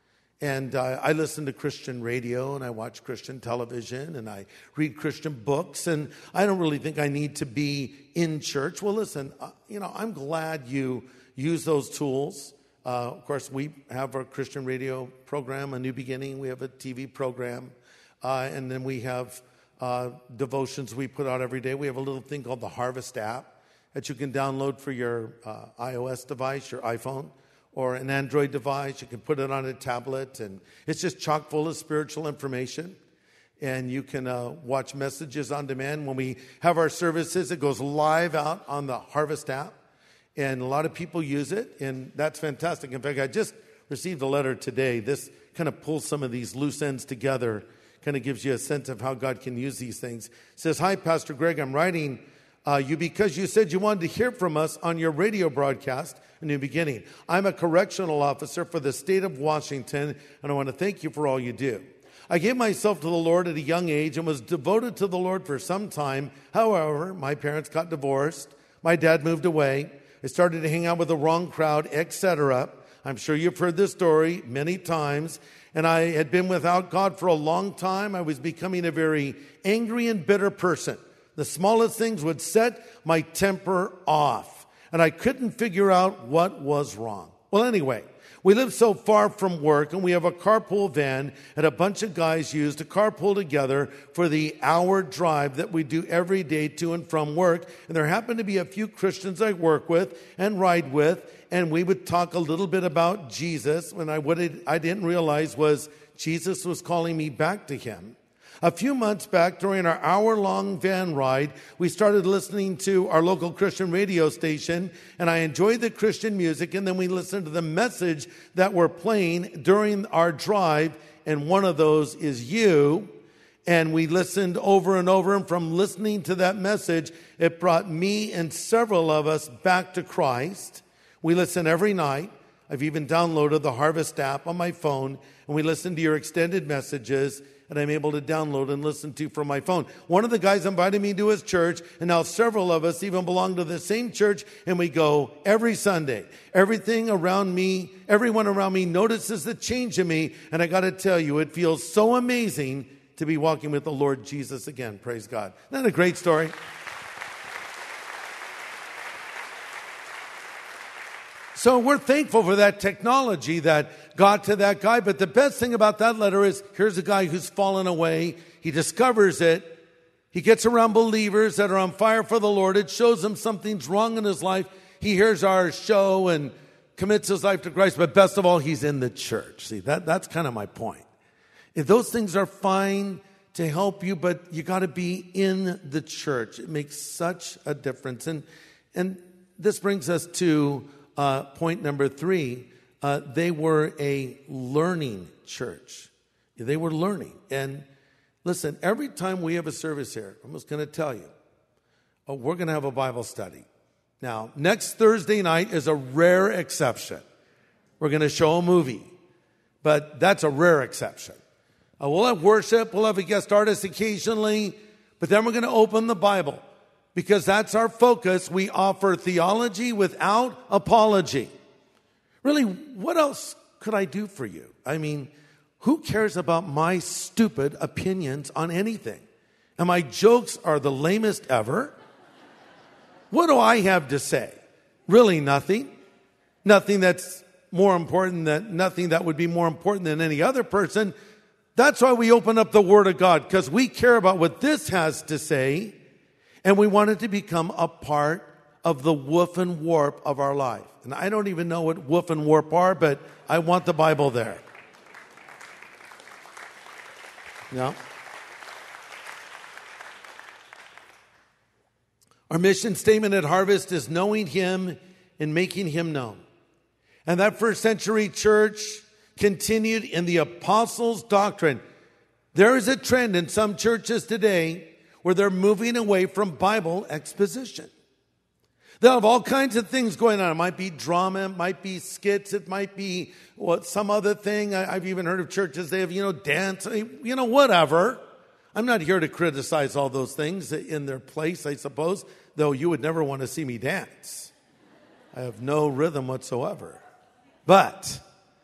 And uh, I listen to Christian radio, and I watch Christian television, and I read Christian books, and I don't really think I need to be in church. Well, listen, uh, you know, I'm glad you use those tools. Uh, of course, we have our Christian radio program, A New Beginning. We have a T V program, uh, and then we have uh, devotions we put out every day. We have a little thing called the Harvest app that you can download for your uh, iOS device, your iPhone, or an Android device. You can put it on a tablet, and it's just chock full of spiritual information. And you can uh, watch messages on demand. When we have our services, it goes live out on the Harvest app, and a lot of people use it, and that's fantastic. In fact, I just received a letter today. This kind of pulls some of these loose ends together, kind of gives you a sense of how God can use these things. It says, hi, Pastor Greg, I'm writing uh, you because you said you wanted to hear from us on your radio broadcast, A New Beginning. I'm a correctional officer for the state of Washington, and I want to thank you for all you do. I gave myself to the Lord at a young age and was devoted to the Lord for some time. However, my parents got divorced. My dad moved away. I started to hang out with the wrong crowd, et cetera. I'm sure you've heard this story many times. And I had been without God for a long time. I was becoming a very angry and bitter person. The smallest things would set my temper off. And I couldn't figure out what was wrong. Well, anyway, we live so far from work, and we have a carpool van that a bunch of guys use to carpool together for the hour drive that we do every day to and from work. And there happen to be a few Christians I work with and ride with, and we would talk a little bit about Jesus. And I, what I didn't realize was Jesus was calling me back to him. A few months back, during our hour-long van ride, we started listening to our local Christian radio station, and I enjoyed the Christian music, and then we listened to the message that we're playing during our drive, and one of those is you. And we listened over and over, and from listening to that message, it brought me and several of us back to Christ. We listen every night. I've even downloaded the Harvest app on my phone, and we listen to your extended messages, and I'm able to download and listen to from my phone. One of the guys invited me to his church, and now several of us even belong to the same church, and we go every Sunday. Everything around me, everyone around me notices the change in me, and I got to tell you, it feels so amazing to be walking with the Lord Jesus again. Praise God. Isn't that a great story? So we're thankful for that technology that got to that guy. But the best thing about that letter is, here's a guy who's fallen away. He discovers it, He gets around believers that are on fire for the Lord. It shows him something's wrong in his life. He hears our show and commits his life to Christ. But best of all, he's in the church. See, that, that's kind of my point. If those things are fine to help you, but you got to be in the church. It makes such a difference. And, and this brings us to uh, point number three. Uh, they were a learning church. They were learning. And listen, every time we have a service here, I'm just going to tell you, oh, we're going to have a Bible study. Now, next Thursday night is a rare exception. We're going to show a movie, but that's a rare exception. Uh, we'll have worship, we'll have a guest artist occasionally, but then we're going to open the Bible because that's our focus. We offer theology without apology. Really, what else could I do for you? I mean, who cares about my stupid opinions on anything? And my jokes are the lamest ever. What do I have to say? Really nothing. Nothing that's more important than, nothing that would be more important than any other person. That's why we open up the Word of God, because we care about what this has to say, and we want it to become a part of the woof and warp of our life. And I don't even know what woof and warp are, but I want the Bible there. No. Our mission statement at Harvest is knowing Him and making Him known. And that first century church continued in the apostles' doctrine. There is a trend in some churches today where they're moving away from Bible exposition. They'll have all kinds of things going on. It might be drama, it might be skits, it might be what some other thing. I, I've even heard of churches, they have, you know, dance, you know, whatever. I'm not here to criticize all those things in their place, I suppose, though you would never want to see me dance. I have no rhythm whatsoever. But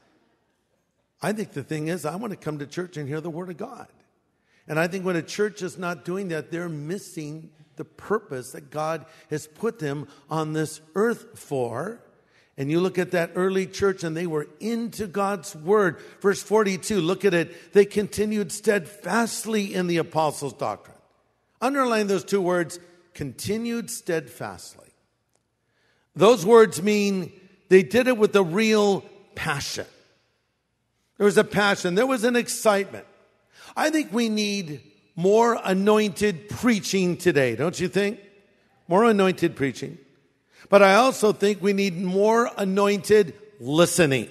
I think the thing is, I want to come to church and hear the Word of God. And I think when a church is not doing that, they're missing the purpose that God has put them on this earth for. And you look at that early church and they were into God's Word. Verse forty-two, look at it. They continued steadfastly in the apostles' doctrine. Underline those two words, continued steadfastly. Those words mean they did it with a real passion. There was a passion. There was an excitement. I think we need more anointed preaching today, don't you think? More anointed preaching. But I also think we need more anointed listening.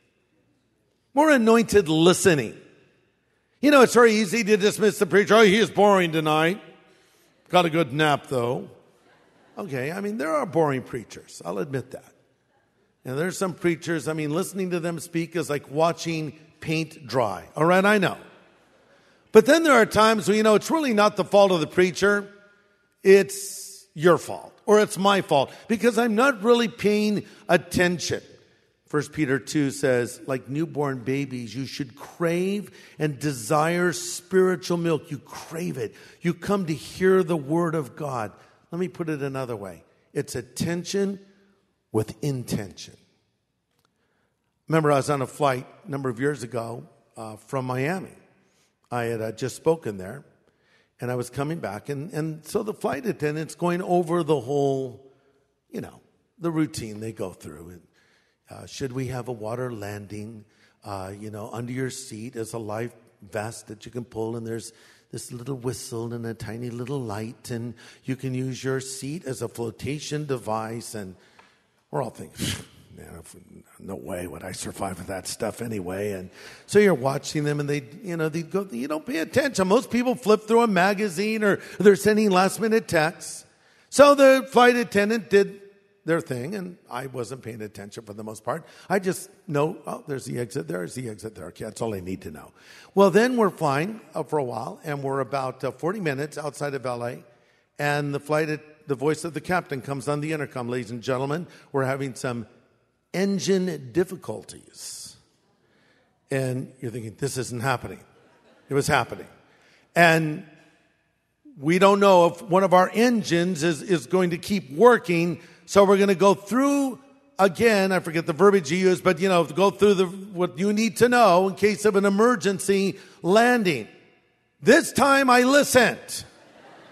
More anointed listening. You know, it's very easy to dismiss the preacher. Oh, he is boring tonight. Got a good nap, though. Okay, I mean, there are boring preachers. I'll admit that. And there's some preachers, I mean, listening to them speak is like watching paint dry. All right, I know. But then there are times when, you know, it's really not the fault of the preacher. It's your fault, or it's my fault, because I'm not really paying attention. First Peter two says, like newborn babies, you should crave and desire spiritual milk. You crave it. You come to hear the Word of God. Let me put it another way. It's attention with intention. Remember, I was on a flight a number of years ago uh, from Miami. I had uh, just spoken there, and I was coming back. And, and so the flight attendant's going over the whole, you know, the routine they go through. And, uh, should we have a water landing? Uh, you know, under your seat is a life vest that you can pull, and there's this little whistle and a tiny little light, and you can use your seat as a flotation device. And we're all thinking, man, no way would I survive with that stuff anyway. And so you're watching them, and they, you know, they go. You don't pay attention. Most people flip through a magazine, or they're sending last minute texts. So the flight attendant did their thing, and I wasn't paying attention for the most part. I just know, oh, there's the exit there, there's the exit there. Okay, that's all I need to know. Well, then we're flying uh, for a while, and we're about uh, forty minutes outside of L A, and the flight, at, the voice of the captain comes on the intercom. Ladies and gentlemen, we're having some engine difficulties. And you're thinking, this isn't happening. It was happening. And we don't know if one of our engines is, is going to keep working. So we're going to go through again, I forget the verbiage you use, but you know, go through the what you need to know in case of an emergency landing. This time I listened.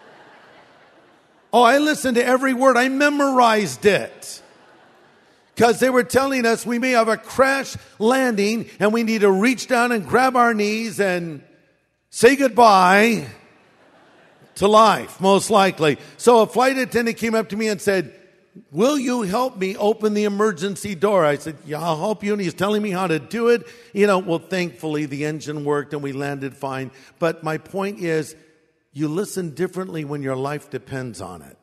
Oh, I listened to every word. I memorized it. Because they were telling us we may have a crash landing and we need to reach down and grab our knees and say goodbye to life, most likely. So a flight attendant came up to me and said, will you help me open the emergency door? I said, yeah, I'll help you. And he's telling me how to do it. You know, well, thankfully the engine worked and we landed fine. But my point is, you listen differently when your life depends on it.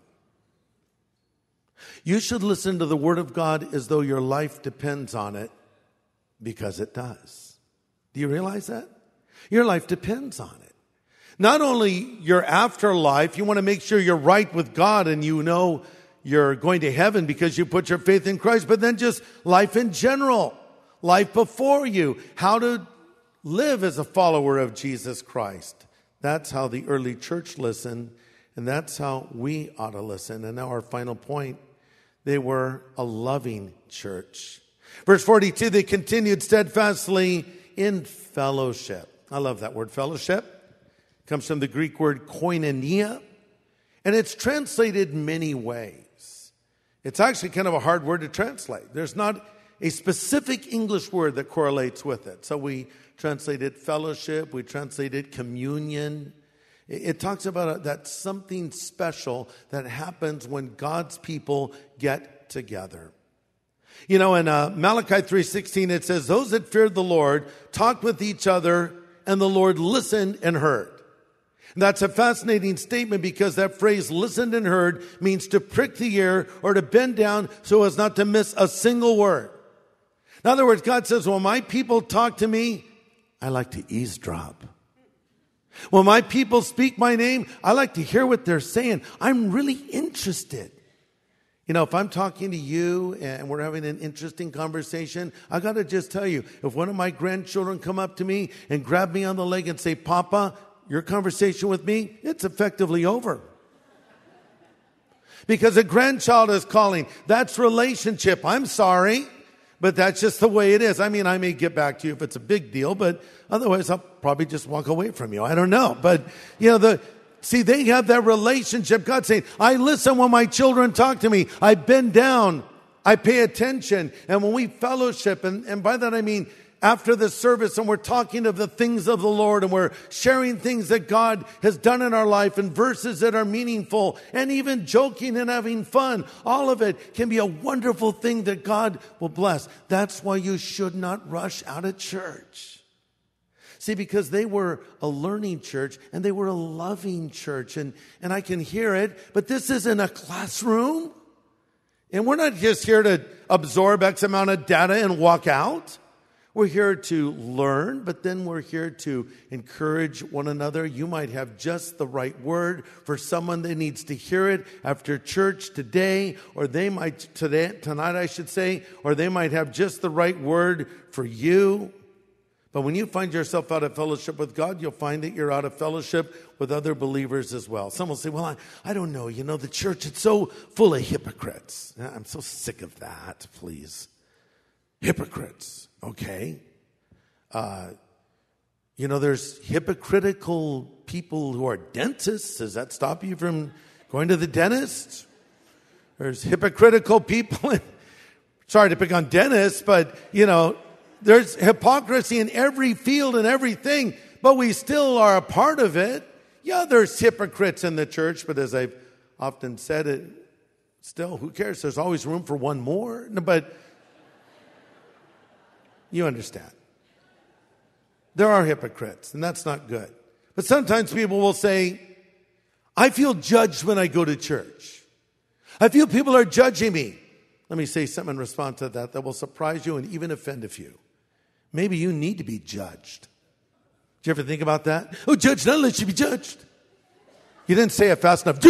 You should listen to the Word of God as though your life depends on it, because it does. Do you realize that? Your life depends on it. Not only your afterlife, you want to make sure you're right with God and you know you're going to heaven because you put your faith in Christ, but then just life in general, life before you, how to live as a follower of Jesus Christ. That's how the early church listened, and that's how we ought to listen. And now our final point, they were a loving church. Verse forty-two, they continued steadfastly in fellowship. I love that word, fellowship. It comes from the Greek word koinonia, and it's translated many ways. It's actually kind of a hard word to translate. There's not a specific English word that correlates with it. So we translated fellowship, we translated communion. It talks about a, that something special that happens when God's people get together. You know, in uh, Malachi three sixteen, it says, those that feared the Lord talked with each other, and the Lord listened and heard. And that's a fascinating statement, because that phrase, listened and heard, means to prick the ear or to bend down so as not to miss a single word. In other words, God says, when my people talk to me, I like to eavesdrop. When my people speak my name, I like to hear what they're saying. I'm really interested. You know, if I'm talking to you and we're having an interesting conversation, I got to just tell you, if one of my grandchildren come up to me and grab me on the leg and say, Papa, your conversation with me, it's effectively over. Because a grandchild is calling. That's relationship. I'm sorry, but that's just the way it is. I mean, I may get back to you if it's a big deal, but otherwise I'll probably just walk away from you. I don't know. But, you know, the see, they have that relationship. God's saying, I listen when my children talk to me. I bend down. I pay attention. And when we fellowship, and, and by that I mean after the service, and we're talking of the things of the Lord, and we're sharing things that God has done in our life and verses that are meaningful, and even joking and having fun, all of it can be a wonderful thing that God will bless. That's why you should not rush out of church. See, because they were a learning church and they were a loving church, and, and I can hear it, but this isn't a classroom. And we're not just here to absorb X amount of data and walk out. We're here to learn, but then we're here to encourage one another. You might have just the right word for someone that needs to hear it after church today, or they might, today, tonight I should say, or they might have just the right word for you. But when you find yourself out of fellowship with God, you'll find that you're out of fellowship with other believers as well. Some will say, well, I, I don't know. You know, the church, it's so full of hypocrites. I'm so sick of that, please. Hypocrites. Okay. Uh, you know, there's hypocritical people who are dentists. Does that stop you from going to the dentist? There's hypocritical people. In, sorry to pick on dentists, but, you know, there's hypocrisy in every field and everything, but we still are a part of it. Yeah, there's hypocrites in the church, but as I've often said it, still, who cares? There's always room for one more. But you understand. There are hypocrites, and that's not good. But sometimes people will say, I feel judged when I go to church. I feel people are judging me. Let me say something in response to that that will surprise you and even offend a few. Maybe you need to be judged. Did you ever think about that? Oh, judge not unless you be judged. You didn't say it fast enough.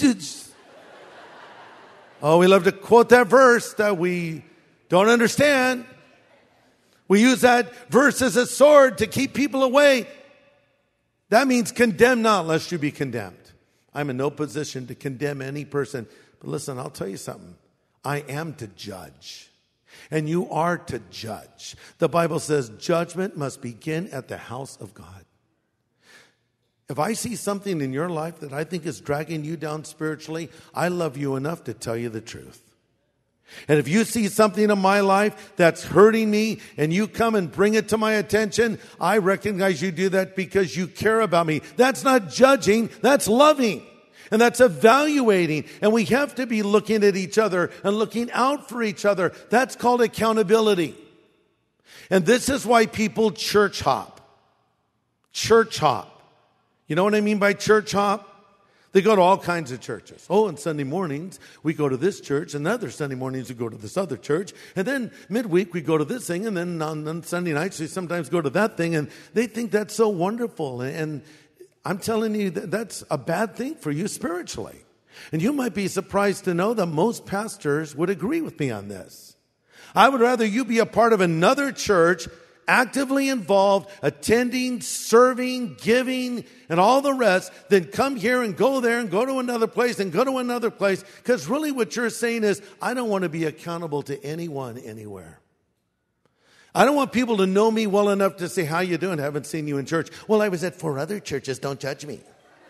Oh, we love to quote that verse that we don't understand. We use that verse as a sword to keep people away. That means condemn not, lest you be condemned. I'm in no position to condemn any person. But listen, I'll tell you something. I am to judge. And you are to judge. The Bible says judgment must begin at the house of God. If I see something in your life that I think is dragging you down spiritually, I love you enough to tell you the truth. And if you see something in my life that's hurting me and you come and bring it to my attention, I recognize you do that because you care about me. That's not judging, that's loving. And that's evaluating. And we have to be looking at each other and looking out for each other. That's called accountability. And this is why people church hop. Church hop. You know what I mean by church hop? They go to all kinds of churches. Oh, and Sunday mornings, we go to this church, and other Sunday mornings, we go to this other church. And then midweek, we go to this thing, and then on, on Sunday nights, we sometimes go to that thing. And they think that's so wonderful. And I'm telling you, that that's a bad thing for you spiritually. And you might be surprised to know that most pastors would agree with me on this. I would rather you be a part of another church, actively involved, attending, serving, giving, and all the rest, then come here and go there and go to another place and go to another place. Because really what you're saying is, I don't want to be accountable to anyone anywhere. I don't want people to know me well enough to say, how you doing? I haven't seen you in church. Well, I was at four other churches. Don't judge me.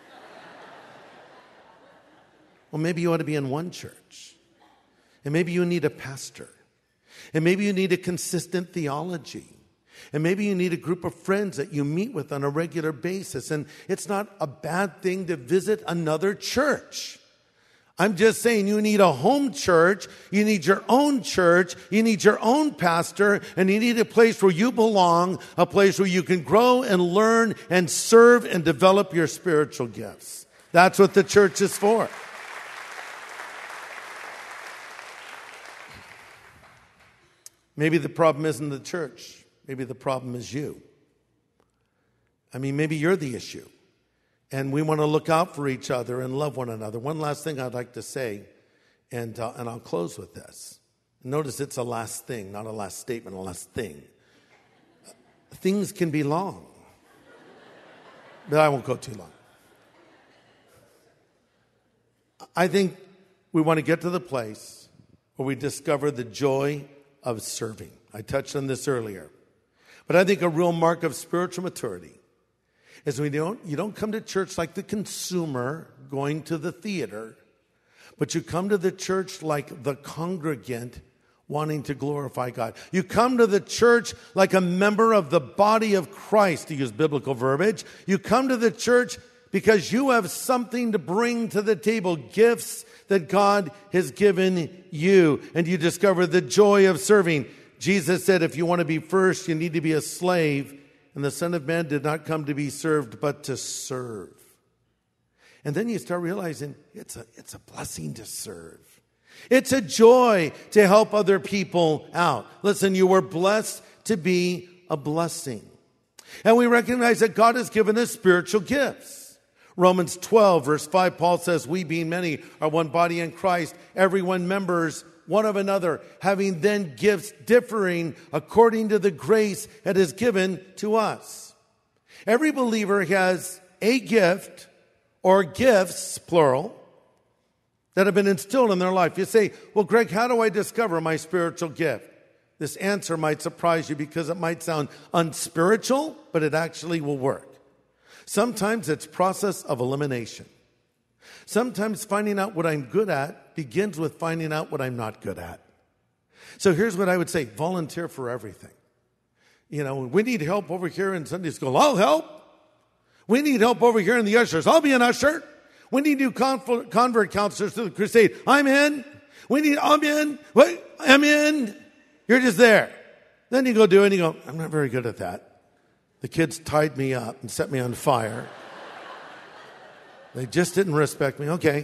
Well, maybe you ought to be in one church. And maybe you need a pastor. And maybe you need a consistent theology. And maybe you need a group of friends that you meet with on a regular basis. And it's not a bad thing to visit another church. I'm just saying you need a home church, you need your own church, you need your own pastor, and you need a place where you belong, a place where you can grow and learn and serve and develop your spiritual gifts. That's what the church is for. Maybe the problem isn't the church. Maybe the problem is you. I mean, maybe you're the issue. And we want to look out for each other and love one another. One last thing I'd like to say, and, uh, and I'll close with this. Notice it's a last thing, not a last statement, a last thing. Things can be long. But I won't go too long. I think we want to get to the place where we discover the joy of serving. I touched on this earlier. But I think a real mark of spiritual maturity is when you don't, you don't come to church like the consumer going to the theater, but you come to the church like the congregant wanting to glorify God. You come to the church like a member of the body of Christ, to use biblical verbiage. You come to the church because you have something to bring to the table, gifts that God has given you, and you discover the joy of serving. Jesus said, if you want to be first, you need to be a slave. And the Son of Man did not come to be served, but to serve. And then you start realizing it's a, it's a blessing to serve. It's a joy to help other people out. Listen, you were blessed to be a blessing. And we recognize that God has given us spiritual gifts. Romans twelve, verse five, Paul says, we being many are one body in Christ, everyone members one of another, having then gifts differing according to the grace that is given to us. Every believer has a gift or gifts, plural, that have been instilled in their life. You say, well, Greg, how do I discover my spiritual gift? This answer might surprise you because it might sound unspiritual, but it actually will work. Sometimes it's process of elimination. Sometimes finding out what I'm good at begins with finding out what I'm not good at. So here's what I would say. Volunteer for everything. You know, we need help over here in Sunday school. I'll help. We need help over here in the ushers. I'll be an usher. We need new convert counselors to the crusade. I'm in. We need, I'm in. Wait, I'm in. You're just there. Then you go do it and you go, I'm not very good at that. The kids tied me up and set me on fire. They just didn't respect me. Okay.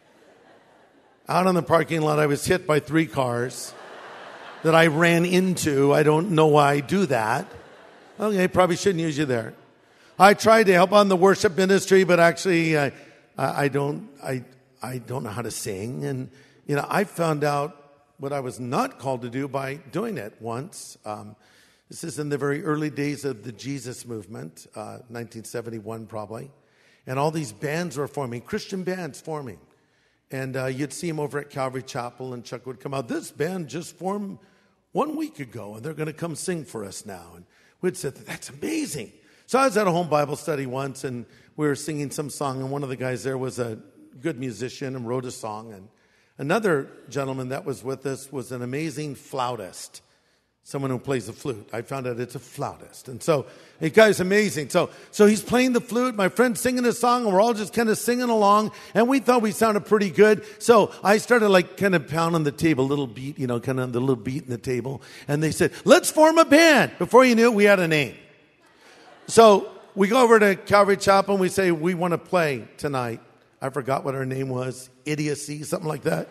Out on the parking lot, I was hit by three cars that I ran into. I don't know why I do that. Okay, probably shouldn't use you there. I tried to help on the worship ministry, but actually, I, I don't, I, I don't know how to sing. And you know, I found out what I was not called to do by doing it once. Um, this is in the very early days of the Jesus movement, uh, nineteen seventy-one probably. And all these bands were forming, Christian bands forming. And uh, you'd see them over at Calvary Chapel, and Chuck would come out. This band just formed one week ago, and they're going to come sing for us now. And we'd say, that's amazing. So I was at a home Bible study once, and we were singing some song, and one of the guys there was a good musician and wrote a song. And another gentleman that was with us was an amazing flautist, someone who plays the flute. I found out it's a flautist. And so the guy's amazing. So so he's playing the flute. My friend's singing a song, and we're all just kind of singing along. And we thought we sounded pretty good. So I started like kind of pounding the table, a little beat, you know, kind of the little beat in the table. And they said, let's form a band. Before you knew it, we had a name. So we go over to Calvary Chapel, and we say, we want to play tonight. I forgot what our name was. Idiocy, something like that.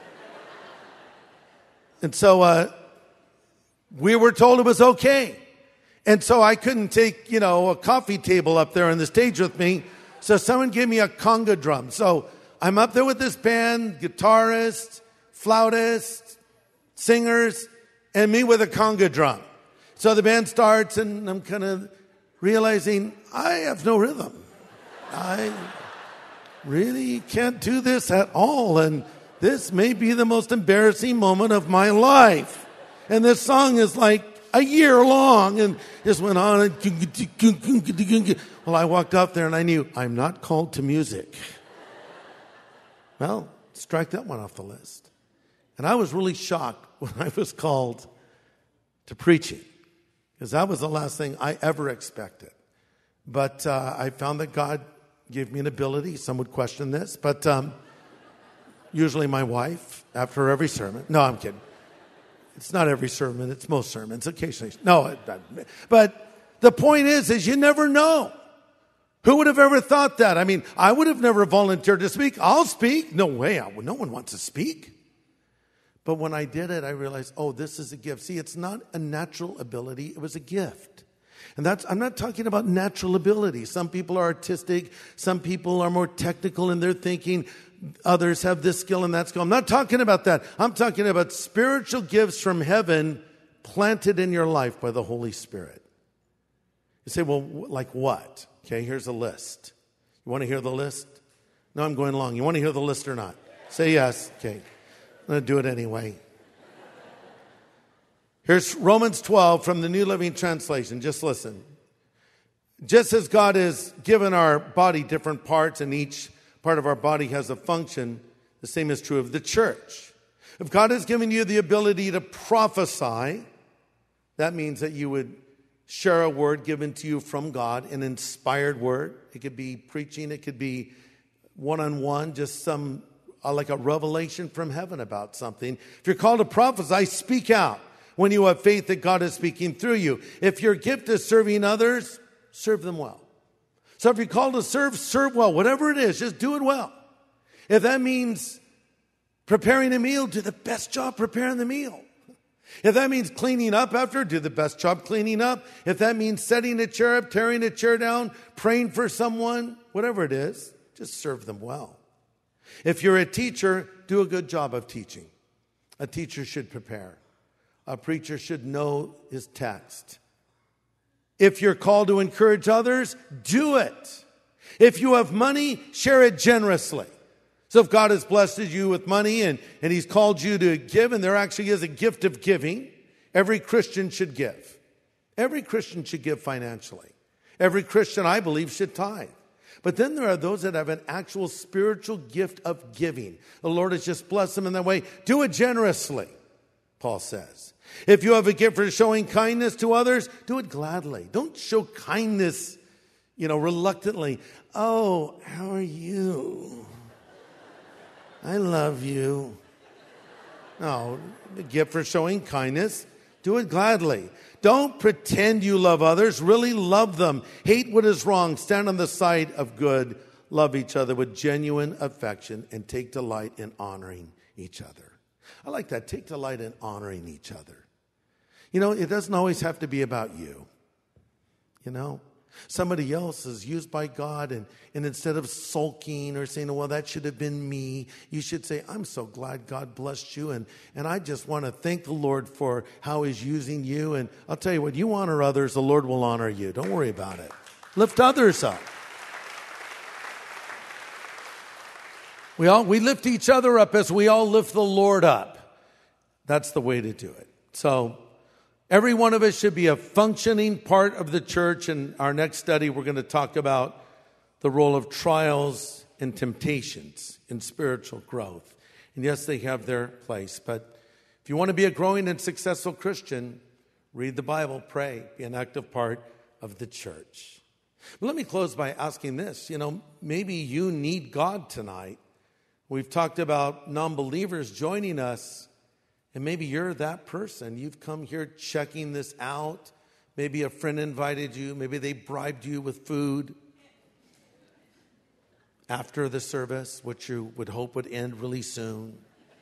And so uh, we were told it was okay. And so I couldn't take, you know, a coffee table up there on the stage with me. So someone gave me a conga drum. So I'm up there with this band, guitarist, flautist, singers, and me with a conga drum. So the band starts, and I'm kind of realizing I have no rhythm. I really can't do this at all. And this may be the most embarrassing moment of my life. And this song is like a year long, and just went on. And well, I walked up there, and I knew I'm not called to music. Well, strike that one off the list. And I was really shocked when I was called to preaching, because that was the last thing I ever expected. But uh, I found that God gave me an ability. Some would question this, but um, usually my wife, after every sermon. No, I'm kidding. It's not every sermon. It's most sermons. Occasionally. No, but the point is, is you never know. Who would have ever thought that? I mean, I would have never volunteered to speak. I'll speak. No way. I, no one wants to speak. But when I did it, I realized, oh, this is a gift. See, it's not a natural ability. It was a gift. And that's, I'm not talking about natural ability. Some people are artistic. Some people are more technical in their thinking. Others have this skill and that skill. I'm not talking about that. I'm talking about spiritual gifts from heaven planted in your life by the Holy Spirit. You say, well, like what? Okay, here's a list. You want to hear the list? No, I'm going along. You want to hear the list or not? Say yes. Okay. I'm going to do it anyway. Here's Romans twelve from the New Living Translation. Just listen. Just as God has given our body different parts, and each part of our body has a function, the same is true of the church. If God has given you the ability to prophesy, that means that you would share a word given to you from God, an inspired word. It could be preaching. It could be one-on-one, just some, uh, like a revelation from heaven about something. If you're called to prophesy, speak out when you have faith that God is speaking through you. If your gift is serving others, serve them well. So if you're called to serve, serve well. Whatever it is, just do it well. If that means preparing a meal, do the best job preparing the meal. If that means cleaning up after, do the best job cleaning up. If that means setting a chair up, tearing a chair down, praying for someone, whatever it is, just serve them well. If you're a teacher, do a good job of teaching. A teacher should prepare. A preacher should know his text. If you're called to encourage others, do it. If you have money, share it generously. So if God has blessed you with money and, and He's called you to give, and there actually is a gift of giving, every Christian should give. Every Christian should give financially. Every Christian, I believe, should tithe. But then there are those that have an actual spiritual gift of giving. The Lord has just blessed them in that way. Do it generously, Paul says. If you have a gift for showing kindness to others, do it gladly. Don't show kindness, you know, reluctantly. Oh, how are you? I love you. No, the gift for showing kindness, do it gladly. Don't pretend you love others. Really love them. Hate what is wrong. Stand on the side of good. Love each other with genuine affection and take delight in honoring each other. I like that. Take delight in honoring each other. You know, it doesn't always have to be about you. You know, somebody else is used by God, and, and instead of sulking or saying, well, that should have been me, you should say, I'm so glad God blessed you, and, and I just want to thank the Lord for how He's using you. And I'll tell you what, you honor others, the Lord will honor you. Don't worry about it. Lift others up. We all we lift each other up as we all lift the Lord up. That's the way to do it. So Every one of us should be a functioning part of the church. In our next study, we're going to talk about the role of trials and temptations in spiritual growth. And yes, they have their place. But if you want to be a growing and successful Christian, read the Bible, pray, be an active part of the church. But let me close by asking this. You know, maybe you need God tonight. We've talked about non-believers joining us, and maybe you're that person. You've come here checking this out. Maybe a friend invited you. Maybe they bribed you with food after the service, which you would hope would end really soon.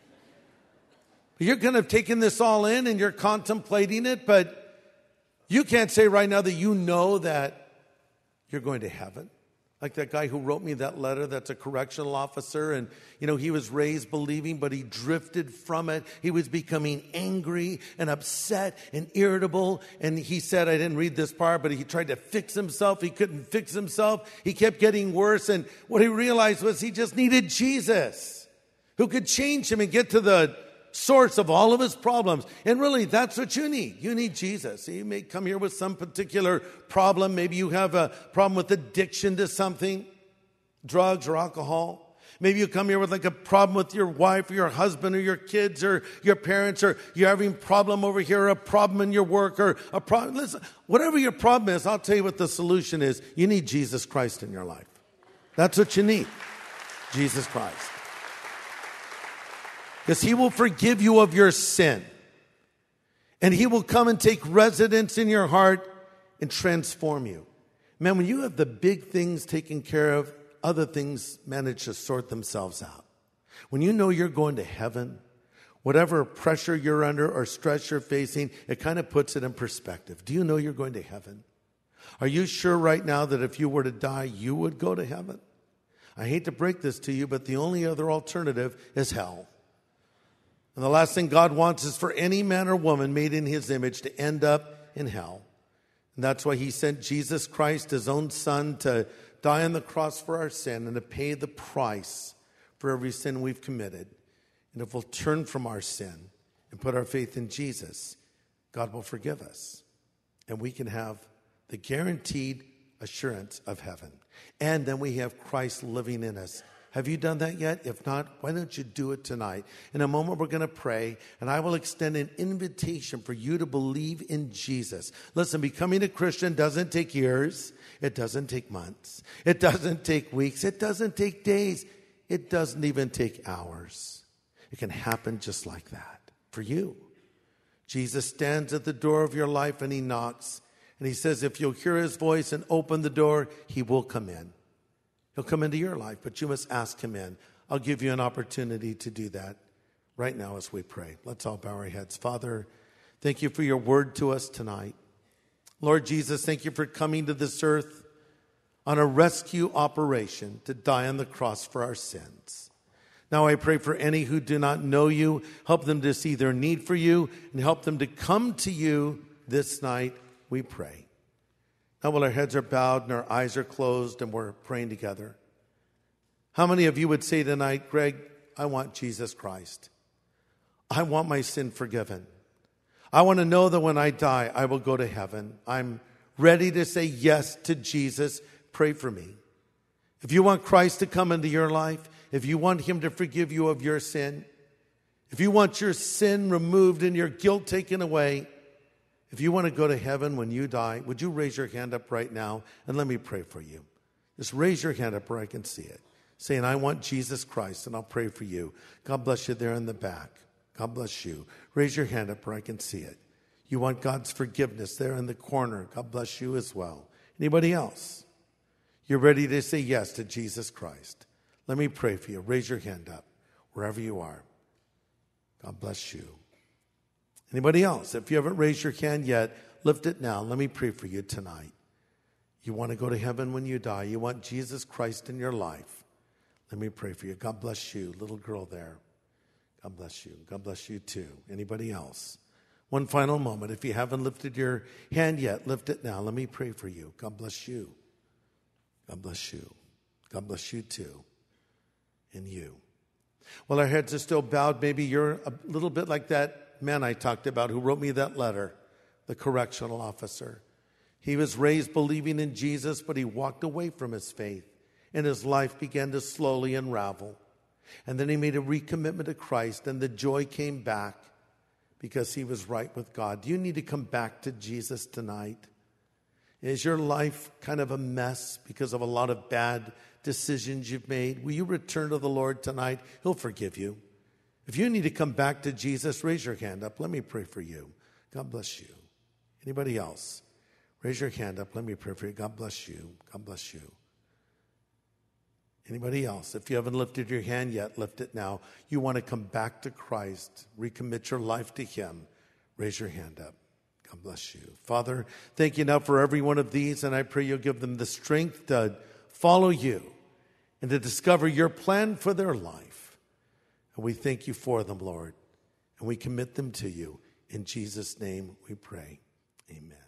But you're kind of taking this all in and you're contemplating it, but you can't say right now that you know that you're going to heaven. Like that guy who wrote me that letter that's a correctional officer, and, you know, he was raised believing, but he drifted from it. He was becoming angry and upset and irritable. And he said, I didn't read this part, but he tried to fix himself. He couldn't fix himself. He kept getting worse. And what he realized was he just needed Jesus, who could change him and get to the source of all of his problems. And really, that's what you need. You need Jesus. You may come here with some particular problem. Maybe you have a problem with addiction to something, drugs or alcohol. Maybe you come here with like a problem with your wife or your husband or your kids or your parents, or you're having a problem over here, or a problem in your work, or a problem. Listen, whatever your problem is, I'll tell you what the solution is. You need Jesus Christ in your life. That's what you need. Jesus Christ. Because he will forgive you of your sin. And he will come and take residence in your heart and transform you. Man, when you have the big things taken care of, other things manage to sort themselves out. When you know you're going to heaven, whatever pressure you're under or stress you're facing, it kind of puts it in perspective. Do you know you're going to heaven? Are you sure right now that if you were to die, you would go to heaven? I hate to break this to you, but the only other alternative is hell. And the last thing God wants is for any man or woman made in his image to end up in hell. And that's why he sent Jesus Christ, his own son, to die on the cross for our sin and to pay the price for every sin we've committed. And if we'll turn from our sin and put our faith in Jesus, God will forgive us. And we can have the guaranteed assurance of heaven. And then we have Christ living in us. Have you done that yet? If not, why don't you do it tonight? In a moment, we're going to pray, and I will extend an invitation for you to believe in Jesus. Listen, becoming a Christian doesn't take years. It doesn't take months. It doesn't take weeks. It doesn't take days. It doesn't even take hours. It can happen just like that for you. Jesus stands at the door of your life, and he knocks, and he says, if you'll hear his voice and open the door, he will come in. He'll come into your life, but you must ask him in. I'll give you an opportunity to do that right now as we pray. Let's all bow our heads. Father, thank you for your word to us tonight. Lord Jesus, thank you for coming to this earth on a rescue operation to die on the cross for our sins. Now I pray for any who do not know you, help them to see their need for you and help them to come to you this night, we pray. Now, while our heads are bowed and our eyes are closed and we're praying together, how many of you would say tonight, Greg, I want Jesus Christ. I want my sin forgiven. I want to know that when I die, I will go to heaven. I'm ready to say yes to Jesus. Pray for me. If you want Christ to come into your life, if you want him to forgive you of your sin, if you want your sin removed and your guilt taken away, if you want to go to heaven when you die, would you raise your hand up right now and let me pray for you. Just raise your hand up where I can see it. Saying, I want Jesus Christ, and I'll pray for you. God bless you there in the back. God bless you. Raise your hand up where I can see it. You want God's forgiveness there in the corner. God bless you as well. Anybody else? You're ready to say yes to Jesus Christ. Let me pray for you. Raise your hand up wherever you are. God bless you. Anybody else? If you haven't raised your hand yet, lift it now. Let me pray for you tonight. You want to go to heaven when you die. You want Jesus Christ in your life. Let me pray for you. God bless you, little girl there. God bless you. God bless you too. Anybody else? One final moment. If you haven't lifted your hand yet, lift it now. Let me pray for you. God bless you. God bless you. God bless you too. And you. Well, our heads are still bowed. Maybe you're a little bit like that man I talked about who wrote me that letter the correctional officer. He was raised believing in Jesus, but he walked away from his faith, and his life began to slowly unravel. And then he made a recommitment to Christ, and the joy came back because he was right with God. Do you need to come back to Jesus tonight? Is your life kind of a mess because of a lot of bad decisions you've made? Will you return to the Lord tonight? He'll forgive you. If you need to come back to Jesus, raise your hand up. Let me pray for you. God bless you. Anybody else? Raise your hand up. Let me pray for you. God bless you. God bless you. Anybody else? If you haven't lifted your hand yet, lift it now. You want to come back to Christ, recommit your life to him. Raise your hand up. God bless you. Father, thank you now for every one of these, and I pray you'll give them the strength to follow you and to discover your plan for their life. And we thank you for them, Lord, and we commit them to you. In Jesus' name we pray. Amen.